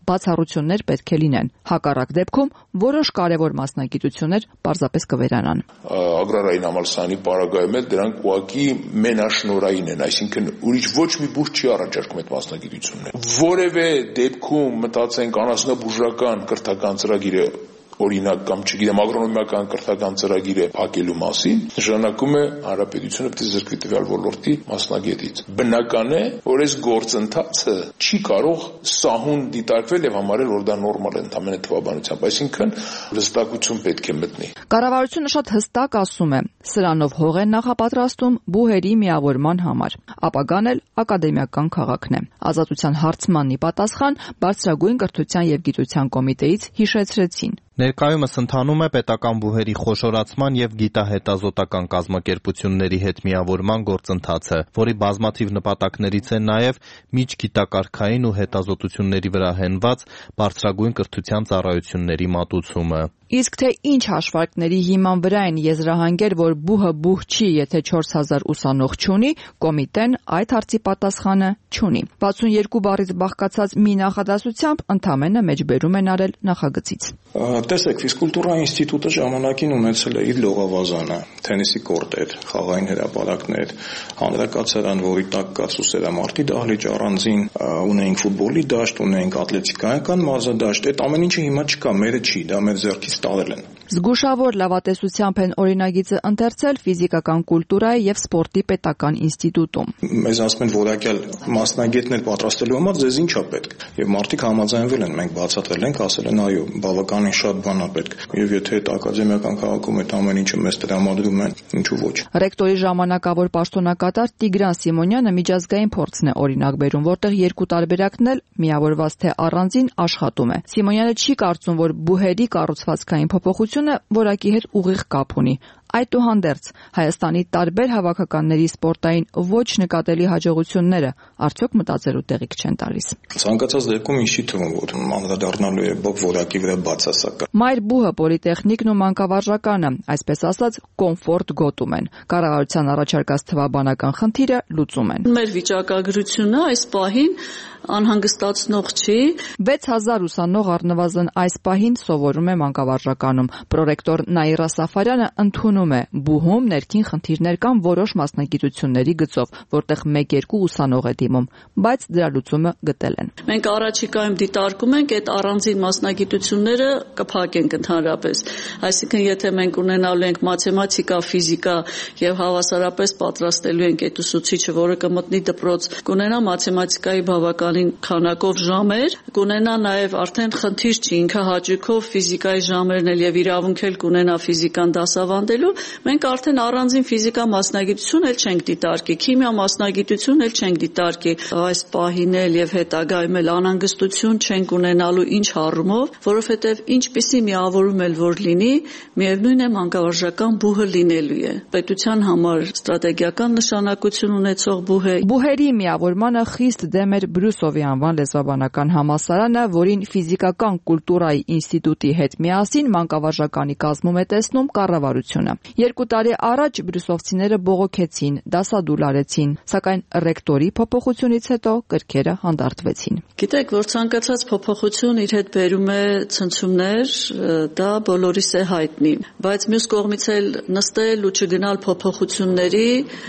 բացառություններ պետք է լինեն։ Հակառակ դեպքում որոշ կարևոր մասնագիտություններ պարզապես կվերանան։ Ագրարային համալսարանի պարագայում էլ դրանք ուղղակի մենաշնորհային են, այսինքն ուրիշ ոչ մի բուժ չի առաջարկում այդ մասնագիտությունները։ Որևէ դեպքում մտածենք անասնաբուժական կրթական ծրագիրը օրինակ կամ չգիտեմ ագրոնոմիական կրթական ծրագիրը փակելու մասին, նշանակում է հանրապետությունը պետք է զրկվի տվյալ ոլորտի մասնագետից։ Բնական է, որ այս գործընթացը չի կարող սահուն դիտարկվել եւ համարել, որ դա նորմալ է ընդհանրապես թվաբանությամբ, այսինքն վստահություն պետք է մտնի։ Կառավարությունը շատ հստակ ասում է, սրանով հող են նախապատրաստում բուհերի միավորման համար։ Ապագան էլ ակադեմիական քաղաքն է։ Ազատության հարցմանն ի պատասխան Բարձրագույն կրթության եւ գիտության կոմիտեից հիշեցրեցին. Ներկայումս ընթանում է պետական բուհերի խոշորացման եւ գիտահետազոտական կազմակերպությունների հետ միավորման գործընթացը, որի բազմաթիվ նպատակներից է նաեւ միջգիտակարգային ու հետազոտությունների վրա հենված բարձրագույն կրթության ծառայությունների մատուցումը։ Իսկ թե ինչ հաշվարկների հիման վրա են եզրահանգեր, որ բուհը բուհ չի, եթե չորս հազար ուսանող չունի, կոմիտեն այդ հարցի պատասխանը չունի։ վաթսունեքու բառից բաղկացած մի նախադասությամբ ընդամենը մեջբերում են արել նախագծից։ Տեսեք, ֆիզկուլտուրա ինստիտուտը ժամանակին ունեցել է իր լողավազանը, թենիսի կորտեր, խաղային հրապարակներ, հանրակացարան, որի տակ կա սուսերամարտի դահլիճ, առանձին ունեինք ֆուտբոլի դաշտ, ունեինք ատլետիկայական մարզադաշտ, այդ ամեն ինչը հիմա չկա, մերը չի, դա մեր ձեռքից տարել են։ Զգուշավոր լավատեսությամբ են օրինագիծը ընթերցել ֆիզիկական կուլտուրայի եւ սպորտի պետական ինստիտուտում։ Մեզ ասում են որակյալ մասնագետներ պատրաստելու համար ձեզ ինչ է պետք։ Եվ մարդիկ համաձայնվել են, մենք բացատրել ենք, ասել են այո, բավականին շատ բան է պետք։ Եվ եթե այդ ակադեմիական քաղաքում այդ ամեն ինչը մեզ տրամադրում են, ինչու ոչ։ Ռեկտորի ժամանակավոր պաշտոնակատար Տիգրան Սիմոնյանը միջազգային փորձն է օրինակ բերում, որտեղ երկու տարբերակն էլ միավորված թե առանձին աշխատում է։ Սիմոնյանը չի կարծում, որ բուհերի կառուցվածքային փոփոխությունը որակի հետ ուղիղ կապ ունի։ Այդուհանդերձ Հայաստանի տարբեր հավաքականների սպորտային ոչ նկատելի հաջողությունները արդյոք մտածելու տեղիք չեն տալիս։ Ցանկացած դեպքում ինչ չի թվում, որ անդրադառնալու է բոկ որակի վրա բացասական։ Մայր բուհը, պոլիտեխնիկն ու մանկավարժականը, այսպես ասած, կոմֆորտ գոտում են։ Կառավարության առաջարկած թվաբանական խնդիրը լուծում են։ Մեր վիճակագրությունը այս պահին անհանգստացնող չի։ վեց հազար ուսանող առնվազն այս պահին սովորում է մանկավարժականում։ Պրոռեկտոր Նաիրա Սաֆարյանը ընդունում է բուհում ներքին խնդիրներ կան որոշ մասնագիտությունների գծով, որտեղ մեկ-երկու ուսանող է դիմում, բայց դրա լուծումը գտել են։ Մենք առաջիկայում դիտարկում ենք այդ առանձին մասնագիտությունները կփակենք ընդհանրապես։ Այսինքն, եթե մենք ունենալու ենք մաթեմատիկա, ֆիզիկա եւ հավասարապես պատրաստելու ենք այդ ուսուցիչը, որը կմտնի դպրոց, կունենա մաթեմատիկայի բավականին քանակով ժամեր, կունենա նաեւ արդեն խնդիր չի, ինքը հաճույքով ֆիզիկայի ժամերն էլ եւ իրավունք էլ կունենա ֆիզիկան դասավանդելու, մենք արդեն առանձին ֆիզիկա մասնագիտություն էլ չենք դիտարկի, քիմիա մասնագիտություն էլ չենք դիտարկի, այս պահին էլ եւ հետագայում էլ անհանգստություն չենք ունենալու ինչ առումով, որովհետեւ ինչպիսի միավորում էլ որ լինի, միևնույն է մանկավարժական բուհը լինելու է։ Պետության համար ստրատեգիական նշանակություն ունեցող բուհ է։ Բուհերի միավորմանը խիստ դեմ էր Բրյուսովի անվան լեզվաբանական համալսարանը, որին ֆիզիկական կուլտուրայի ինստիտուտի հետ միասին մանկավարժականի կազմում է տեսնում կառավարությունը։ Երկու տարի առաջ բրյուսովցիները բողոքեցին, դասադուլ արեցին, սակայն ռեկտորի փոփոխությունից հետո կրքերը հանդարտվեցին։ Գիտեք, որ ցանկացած փոփոխություն իր հետ բերում է ցնցումներ, դա բոլորիս է հայտնի, բայց մյուս կողմից էլ նստել ու չգնալ փոփոխությունների,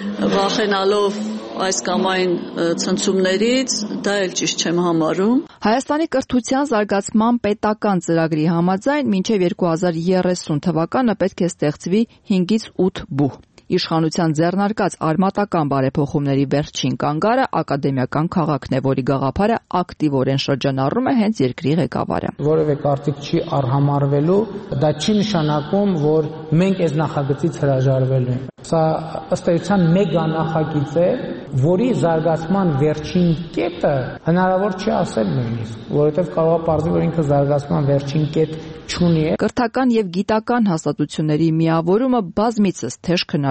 վախենալով այս կամ այն ցնցումներից, դա էլ ճիշտ չեմ համարում։ Հայաստանի կրթության զարգացման պետական ծրագրի համաձայն մինչև երկու հազար երեսուն թվականը պետք է ստեղծվի հինգից ութ բուհ։ Իշխանության ձեռնարկած արմատական բարեփոխումների վերջին կանգառը ակադեմիական քաղաքն է, որի գաղափարը ակտիվորեն շրջանառում է հենց երկրի ղեկավարը։ Որևէ կարծիք չի արհամարվելու, դա չի նշանակում, որ մենք այս նախագծից հրաժարվելու ենք։ Սա ըստ էության մեգա նախագիծ է, որի զարգացման վերջին կետը հնարավոր չի ասել նույնիսկ, որովհետև կարող է պարզվել, որ ինքը զարգացման վերջին կետ չունի։ Կրթական եւ գիտական հաստատությունների միավորումը բազմիցս թեժ քննարկում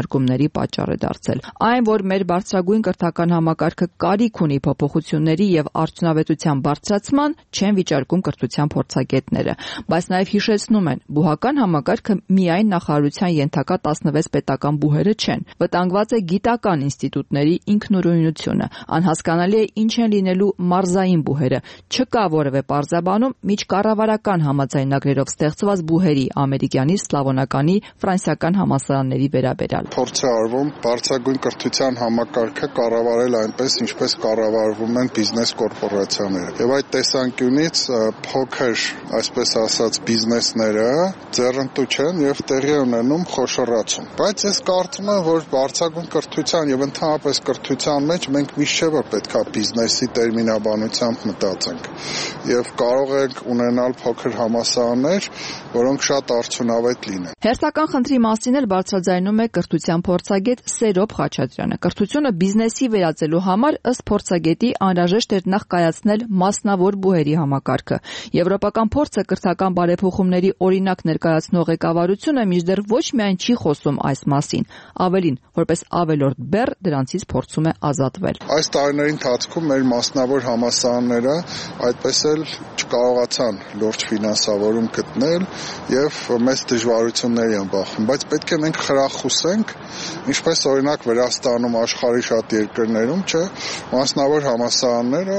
քննարկումների պատճառ է դարձել։ Այն, որ մեր բարձրագույն կրթական համակարգը կարիք ունի փոփոխությունների եւ արդյունավետության բարձրացման, չեն վիճարկում կրթության փորձագետները, բայց նաեւ հիշեցնում են, բուհական համակարգը միայն նախարարության ենթակա տասնվեց պետական բուհերը չեն։ Վտանգված է գիտական ինստիտուտների ինքնուրույնությունը, անհասկանալի է ինչ են լինելու մարզային բուհերը, չկա որևէ պարզաբանում միջկառավարական համաձայնագրերով ստեղծված բուհերի ամերիկյանի, սլավոնականի, ֆրանսիական համալսարանների վերաբերյալ։ Փորձ է արվում բարձրագույն կրթության համակարգը կառավարել այնպես, ինչպես կառավարվում են բիզնես կորպորացիաները։ Եվ այդ տեսանկյունից փոքր, այսպես ասած, բիզնեսները ձեռնտու չեն եւ տեղի ունենում խոշորացում։ Բայց ես կարծում եմ, որ բարձրագույն կրթության եւ ընդհանրապես կրթության մեջ մենք միշտ չէ որ պետքա բիզնեսի տերմինաբանությամբ մտածենք եւ կարող ենք ունենալ փոքր համալսարաններ, որոնք շատ արդյունավետ լինեն։ Հերթական խնդրի մասին էլ բարձրաձայնում է կրթության փորձագետ Սերոբ Խաչատրյանը։ Կրթությունը բիզնեսի վերածելու համար ըստ փորձագետի անհրաժեշտ էր նախ կայացնել մասնավոր բուհերի համակարգը։ Եվրոպական փորձը կրթական բարեփոխումների օրինակ ներկայացնող ղեկավարությունը մինչդեռ ոչ միայն չի խոսում այս մասին, ավելին, որպես ավելորդ բեռ դրանցից փորձում է ազատվել։ Այս տարիների ընթացքում մեր մասնավոր համալսարանները այդպես էլ չկարողացան լուրջ ֆինանսավորում գտնել եւ մեծ դժվարությունների են բախվում, բայց պետք է մենք խրախուսենք, ինչպես օրինակ Վրաստանում, աշխարհի շատ երկրներում, չէ, մասնավոր համալսարանները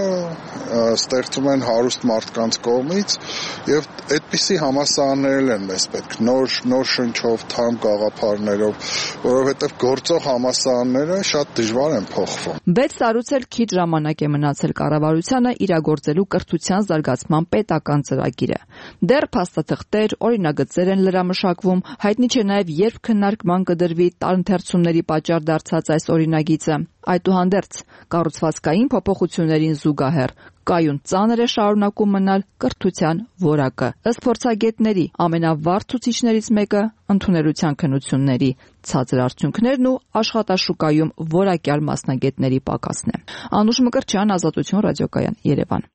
ստեղծում են հարուստ մարդկանց կողմից եւ այդպիսի համալսարաններ են մեզ պետք, նոր նոր շնչով, թարմ գաղափարներով, որովհետեւ գործող համալսարանները շատ դժվար են փոխվում։ Բայց տարուց էլ քիչ ժամանակ է մնացել կառավարությանը իրագործելու կրթության զարգացման պետական ծրագիրը։ Դեռ փաստաթղթեր, օրինագծեր են լրամշակվում, հայտնի չէ նաև երբ քննարկման կդրվի տարընթերցումների պատճառ դարձած այս օրինագիծը։ Այդուհանդերձ կառուցվածքային փոփոխություններին զուգահեռ կայուն ծանր է շարունակում մնալ կրթության որակը։ Ըստ փորձագետների ամենավառ ցուցիչներից մեկը ընդունելության քննությունների ցածր արդյունքներն ու աշխատաշուկայում որակյալ մասնագետների պակասն է։ Անուշ Մկրտչյան, Ազատություն ռադիոկայան, Երևան։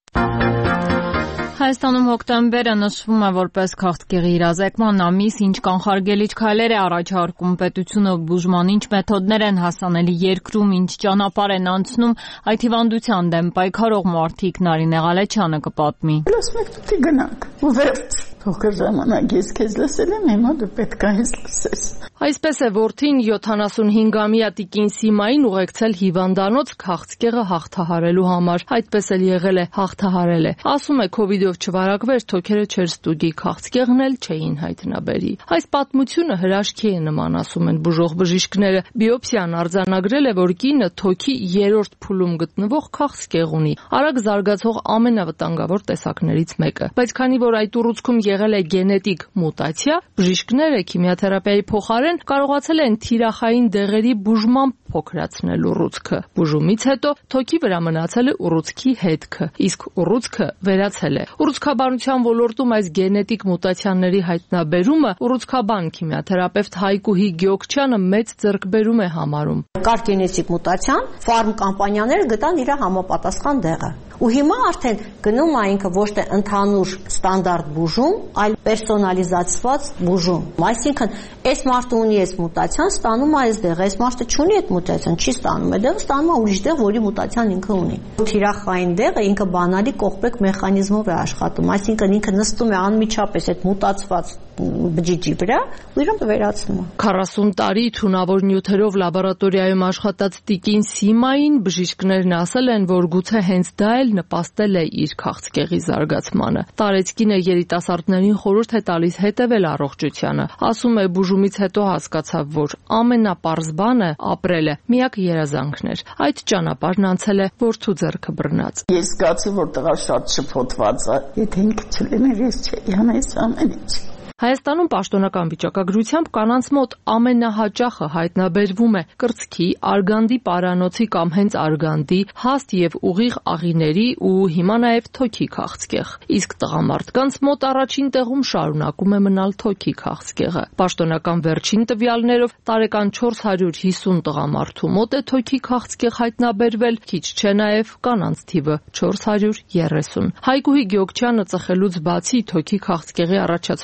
Հայաստանում հոկտեմբերը նշվում է որպես քաղցկեղի իրազեկման ամիս, ինչ կանխարգելիչ քայլեր է առաջարկում պետությունը, բուժման ինչ մեթոդներ են հասանելի երկրում, ինչ ճանապարհ են անցնում, այդ հիվանդության դեմ պայքարող մարդիկ Նարինե Ղալեչյանը կպատմի։ Լսեք, դու գնանք, ու վերջ։ Փոքր ժամանակ ես քեզ լսել եմ, հիմա դու պետք է ինձ լսես։ Այսպես է որդին յոթանասունհինգամյա տիկին Սիմային ուղեկցել հիվանդանոց քաղցկեղը հաղթահարելու համար։ Այդպես էլ եղել է, հաղթահարել է։ Ասում է քովիդով չվարակվեր, թոքերը չէր ստուգի, քաղցկեղն էլ չէին հայտնաբերի։ Այս պատմությունը հրաշքի է նման, ասում են բուժող բժիշկները։ Բիոպսիան արձանագրել է, որ կինը թոքի երրորդ փուլում գտնվող քաղցկեղ ունի, արագ զարգացող ամենավտանգավոր տեսակներից մեկը։ Բայց քանի որ այդ ուռուցքում եղել է գենետիկ մուտացիա, բժիշկները քիմիոթերապիայի փոխարեն կարողացել են թիրախային դեղերի բուժմամբ փոքրացնել ուռուցքը։ Բուժումից հետո թոքի վրա մնացել է ուռուցքի հետքը, իսկ ուռուցքը վերացել է։ Ուռուցքաբանության ոլորտում այս գենետիկ մուտացիաների հայտնաբերումը ուռուցքաբան քիմիոթերապևտ Հայկուհի Գյոքչյանը մեծ ձեռքբերում է համարում։ Կար գենետիկ մուտացիան, ֆարմ կամպանիաները գտան իր համապատասխան դեղը։ Ու հիմա արդեն գնում է ինքը ոչ թե ընդհանուր ստանդարտ բուժում, այլ պերսոնալիզացված բուժում։ Այսինքն, այս մարդը ունի այս մուտացիան, ստանում է այս դեղը, այս մարդը չունի այդ մուտացիան, չի ստանում այդ դեղը, ստանում է ուրիշ դեղ, որի մուտացիան ինքը ունի։ Թիրախային դեղը ինքը բանալի կողպեք մեխանիզմով է աշխատում, այսինքն ինքը նստում է անմիջապես այդ մուտացված բջիջի վրա ու իրեն վերացնում է։ քառասուն տարի թունավոր նյութերով լաբորատորիայում աշխատած տիկին Սիմային բժիշկներն ասել են, որ գուցե հենց դա էլ նպաստել է իր քաղցկեղի զարգացմանը։ Տարեցկինը երիտասարդներին խորհուրդ է տալիս հետևել առողջությանը։ Ասում է բուժումից հետո հասկացավ, որ ամենապարզ բանը ապրելը միակ երազանքն էր։ Այդ ճանապարհն անցել է որդու ձեռքը բռնած։ Ես զգացի, որ տղա շատ շփոթված է։ Եթե ինքը չլիներ, ես չէի անես ամեն ինչ։ Հայաստանում պաշտոնական վիճակագրությամբ կանանց մոտ ամենահաճախը հայտնաբերվում է կրծքի, արգանդի պարանոցի կամ հենց արգանդի, հաստ եւ ուղիղ աղիների ու հիմա նաեւ թոքի քաղցկեղ։ Իսկ տղամարդկանց մոտ առաջին տեղում շարունակում է մնալ թոքի քաղցկեղը։ Պաշտոնական վերջին տվյալներով տարեկան չորս հարյուր հիսուն տղամարդու մոտ է թոքի քաղցկեղ հայտնաբերվել, քիչ չէ նաեւ կանանց թիվը չորս հարյուր երեսուն։ Հայկուհի Գյոքչյանը ծխելուց բացի թոքի քաղցկեղի առաջացման հիմ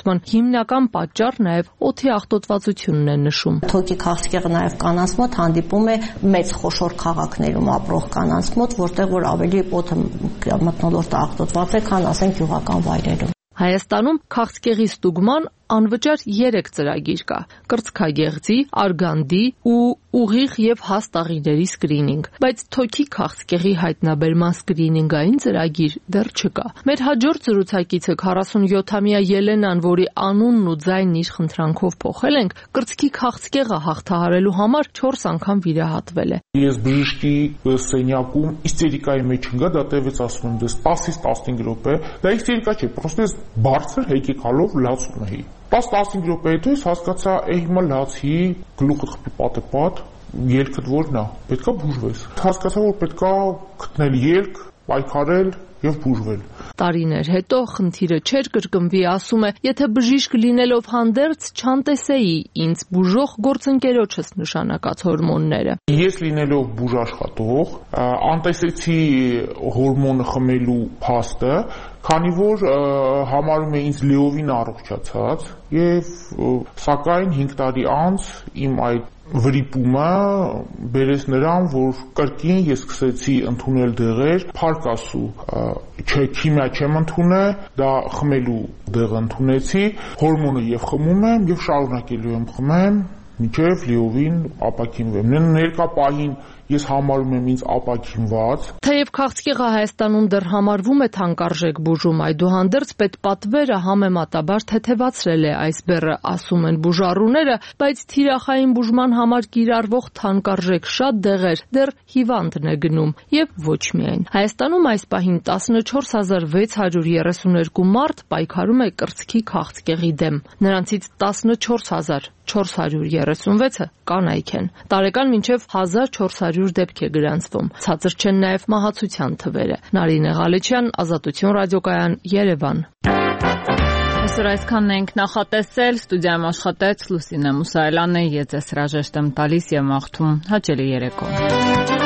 հիմնական պատճառ նաև օդի աղտոտվածությունն է նշում։ Թոքի քաղցկեղը նաև կանանց մոտ հանդիպում է մեծ խոշոր քաղաքներում ապրող կանանց մոտ, որտեղ որ ավելի օդը մթնոլորտը աղտոտված է, քան ասենք գյուղական վայրերում։ Հայաստանում քաղցկեղի ստուգման անվճար երեք ծրագիր կա՝ կրծքագեղձի, արգանդի ու ուղիղ եւ հաստ աղիների սկրինինգ, բայց թոքի քաղցկեղի հայտնաբերման սկրինինգային ծրագիր դեռ չկա։ Մեր հաջորդ զրուցակիցը քառասունյոթամյա Ելենան, որի անունն ու ձայնն իր խնդրանքով փոխել ենք, կրծքի քաղցկեղը հաղթահարելու համար չորս անգամ վիրահատվել է։ Ես բժշկի սենյակում իստերիկայի մեջ ընկա, դա տևեց ասում եմ դες տասից տասնհինգ րոպե, դա իստերիկա չէ, պրոստես բարձր հեկեկալով լացում էի։ տաս տասնհինգ րոպե հետո ես հասկացա, է հիմա լացի, գլուխը խփի պատեպատ, ելքդ որն է, պետքա բուժվես։ Հասկացա, որ պետքա գտնել ելք, պայքարել եւ բուժվել։ Տարիներ հետո խնդիրը չէր կրկնվի, ասում է, եթե բժիշկ լինելով հանդերձ չանտեսեի ինձ բուժող գործընկերոջս նշանակած հորմոնները։ Ես լինելով բուժաշխատող, անտեսեցի հորմոնը խմելու փաստը, քանի որ համարում է ինձ լիովին առողջացած եւ սակայն հինգ տարի անց իմ այդ վրիպումը բերեց նրան, որ կրկին ես սկսեցի ընդունել դեղեր, փառք Աստծո, չէ քիմիա չեմ ընդունել, դա խմելու դեղ ընդունեցի, հորմոնը եւ խմում եմ եւ շարունակելու եմ խմեմ, մինչեւ լիովին ապակինվեմ։ Ներկա պահին ես համարում եմ ինձ ապակինված։ Թեև քաղցկեղը Հայաստանում դեռ համարվում է թանկարժեք բուժում, այդուհանդերձ պետպատվերը համեմատաբար թեթևացրել է այս բեռը, ասում են բուժառուները, բայց թիրախային բուժման համար կիրառվող թանկարժեք շատ դեղեր դեռ հիվանդն է գնում եւ ոչ միայն։ Հայաստանում այս պահին տասնչորս հազար վեց հարյուր երեսուներկու մարդ պայքարում է կրծքի քաղցկեղի դեմ։ Նրանցից տասնչորս հազար չորս հարյուր երեսունվեցը կանայք են։ Տարեկան մինչև հազար չորս հարյուր դեպք է գրանցվում։ Ցածր չեն նաև մահացության թվերը։ Նարինե Ղալեչյան, Ազատություն ռադիոկայան, Երևան։ Այսօր այսքանն ենք նախատեսել, ստուդիայում աշխատեց Լուսինե Մուսայելյանը, ես ձեզ հրաժեշտ եմ տալիս եւ մաղթում հաճելի երեկո։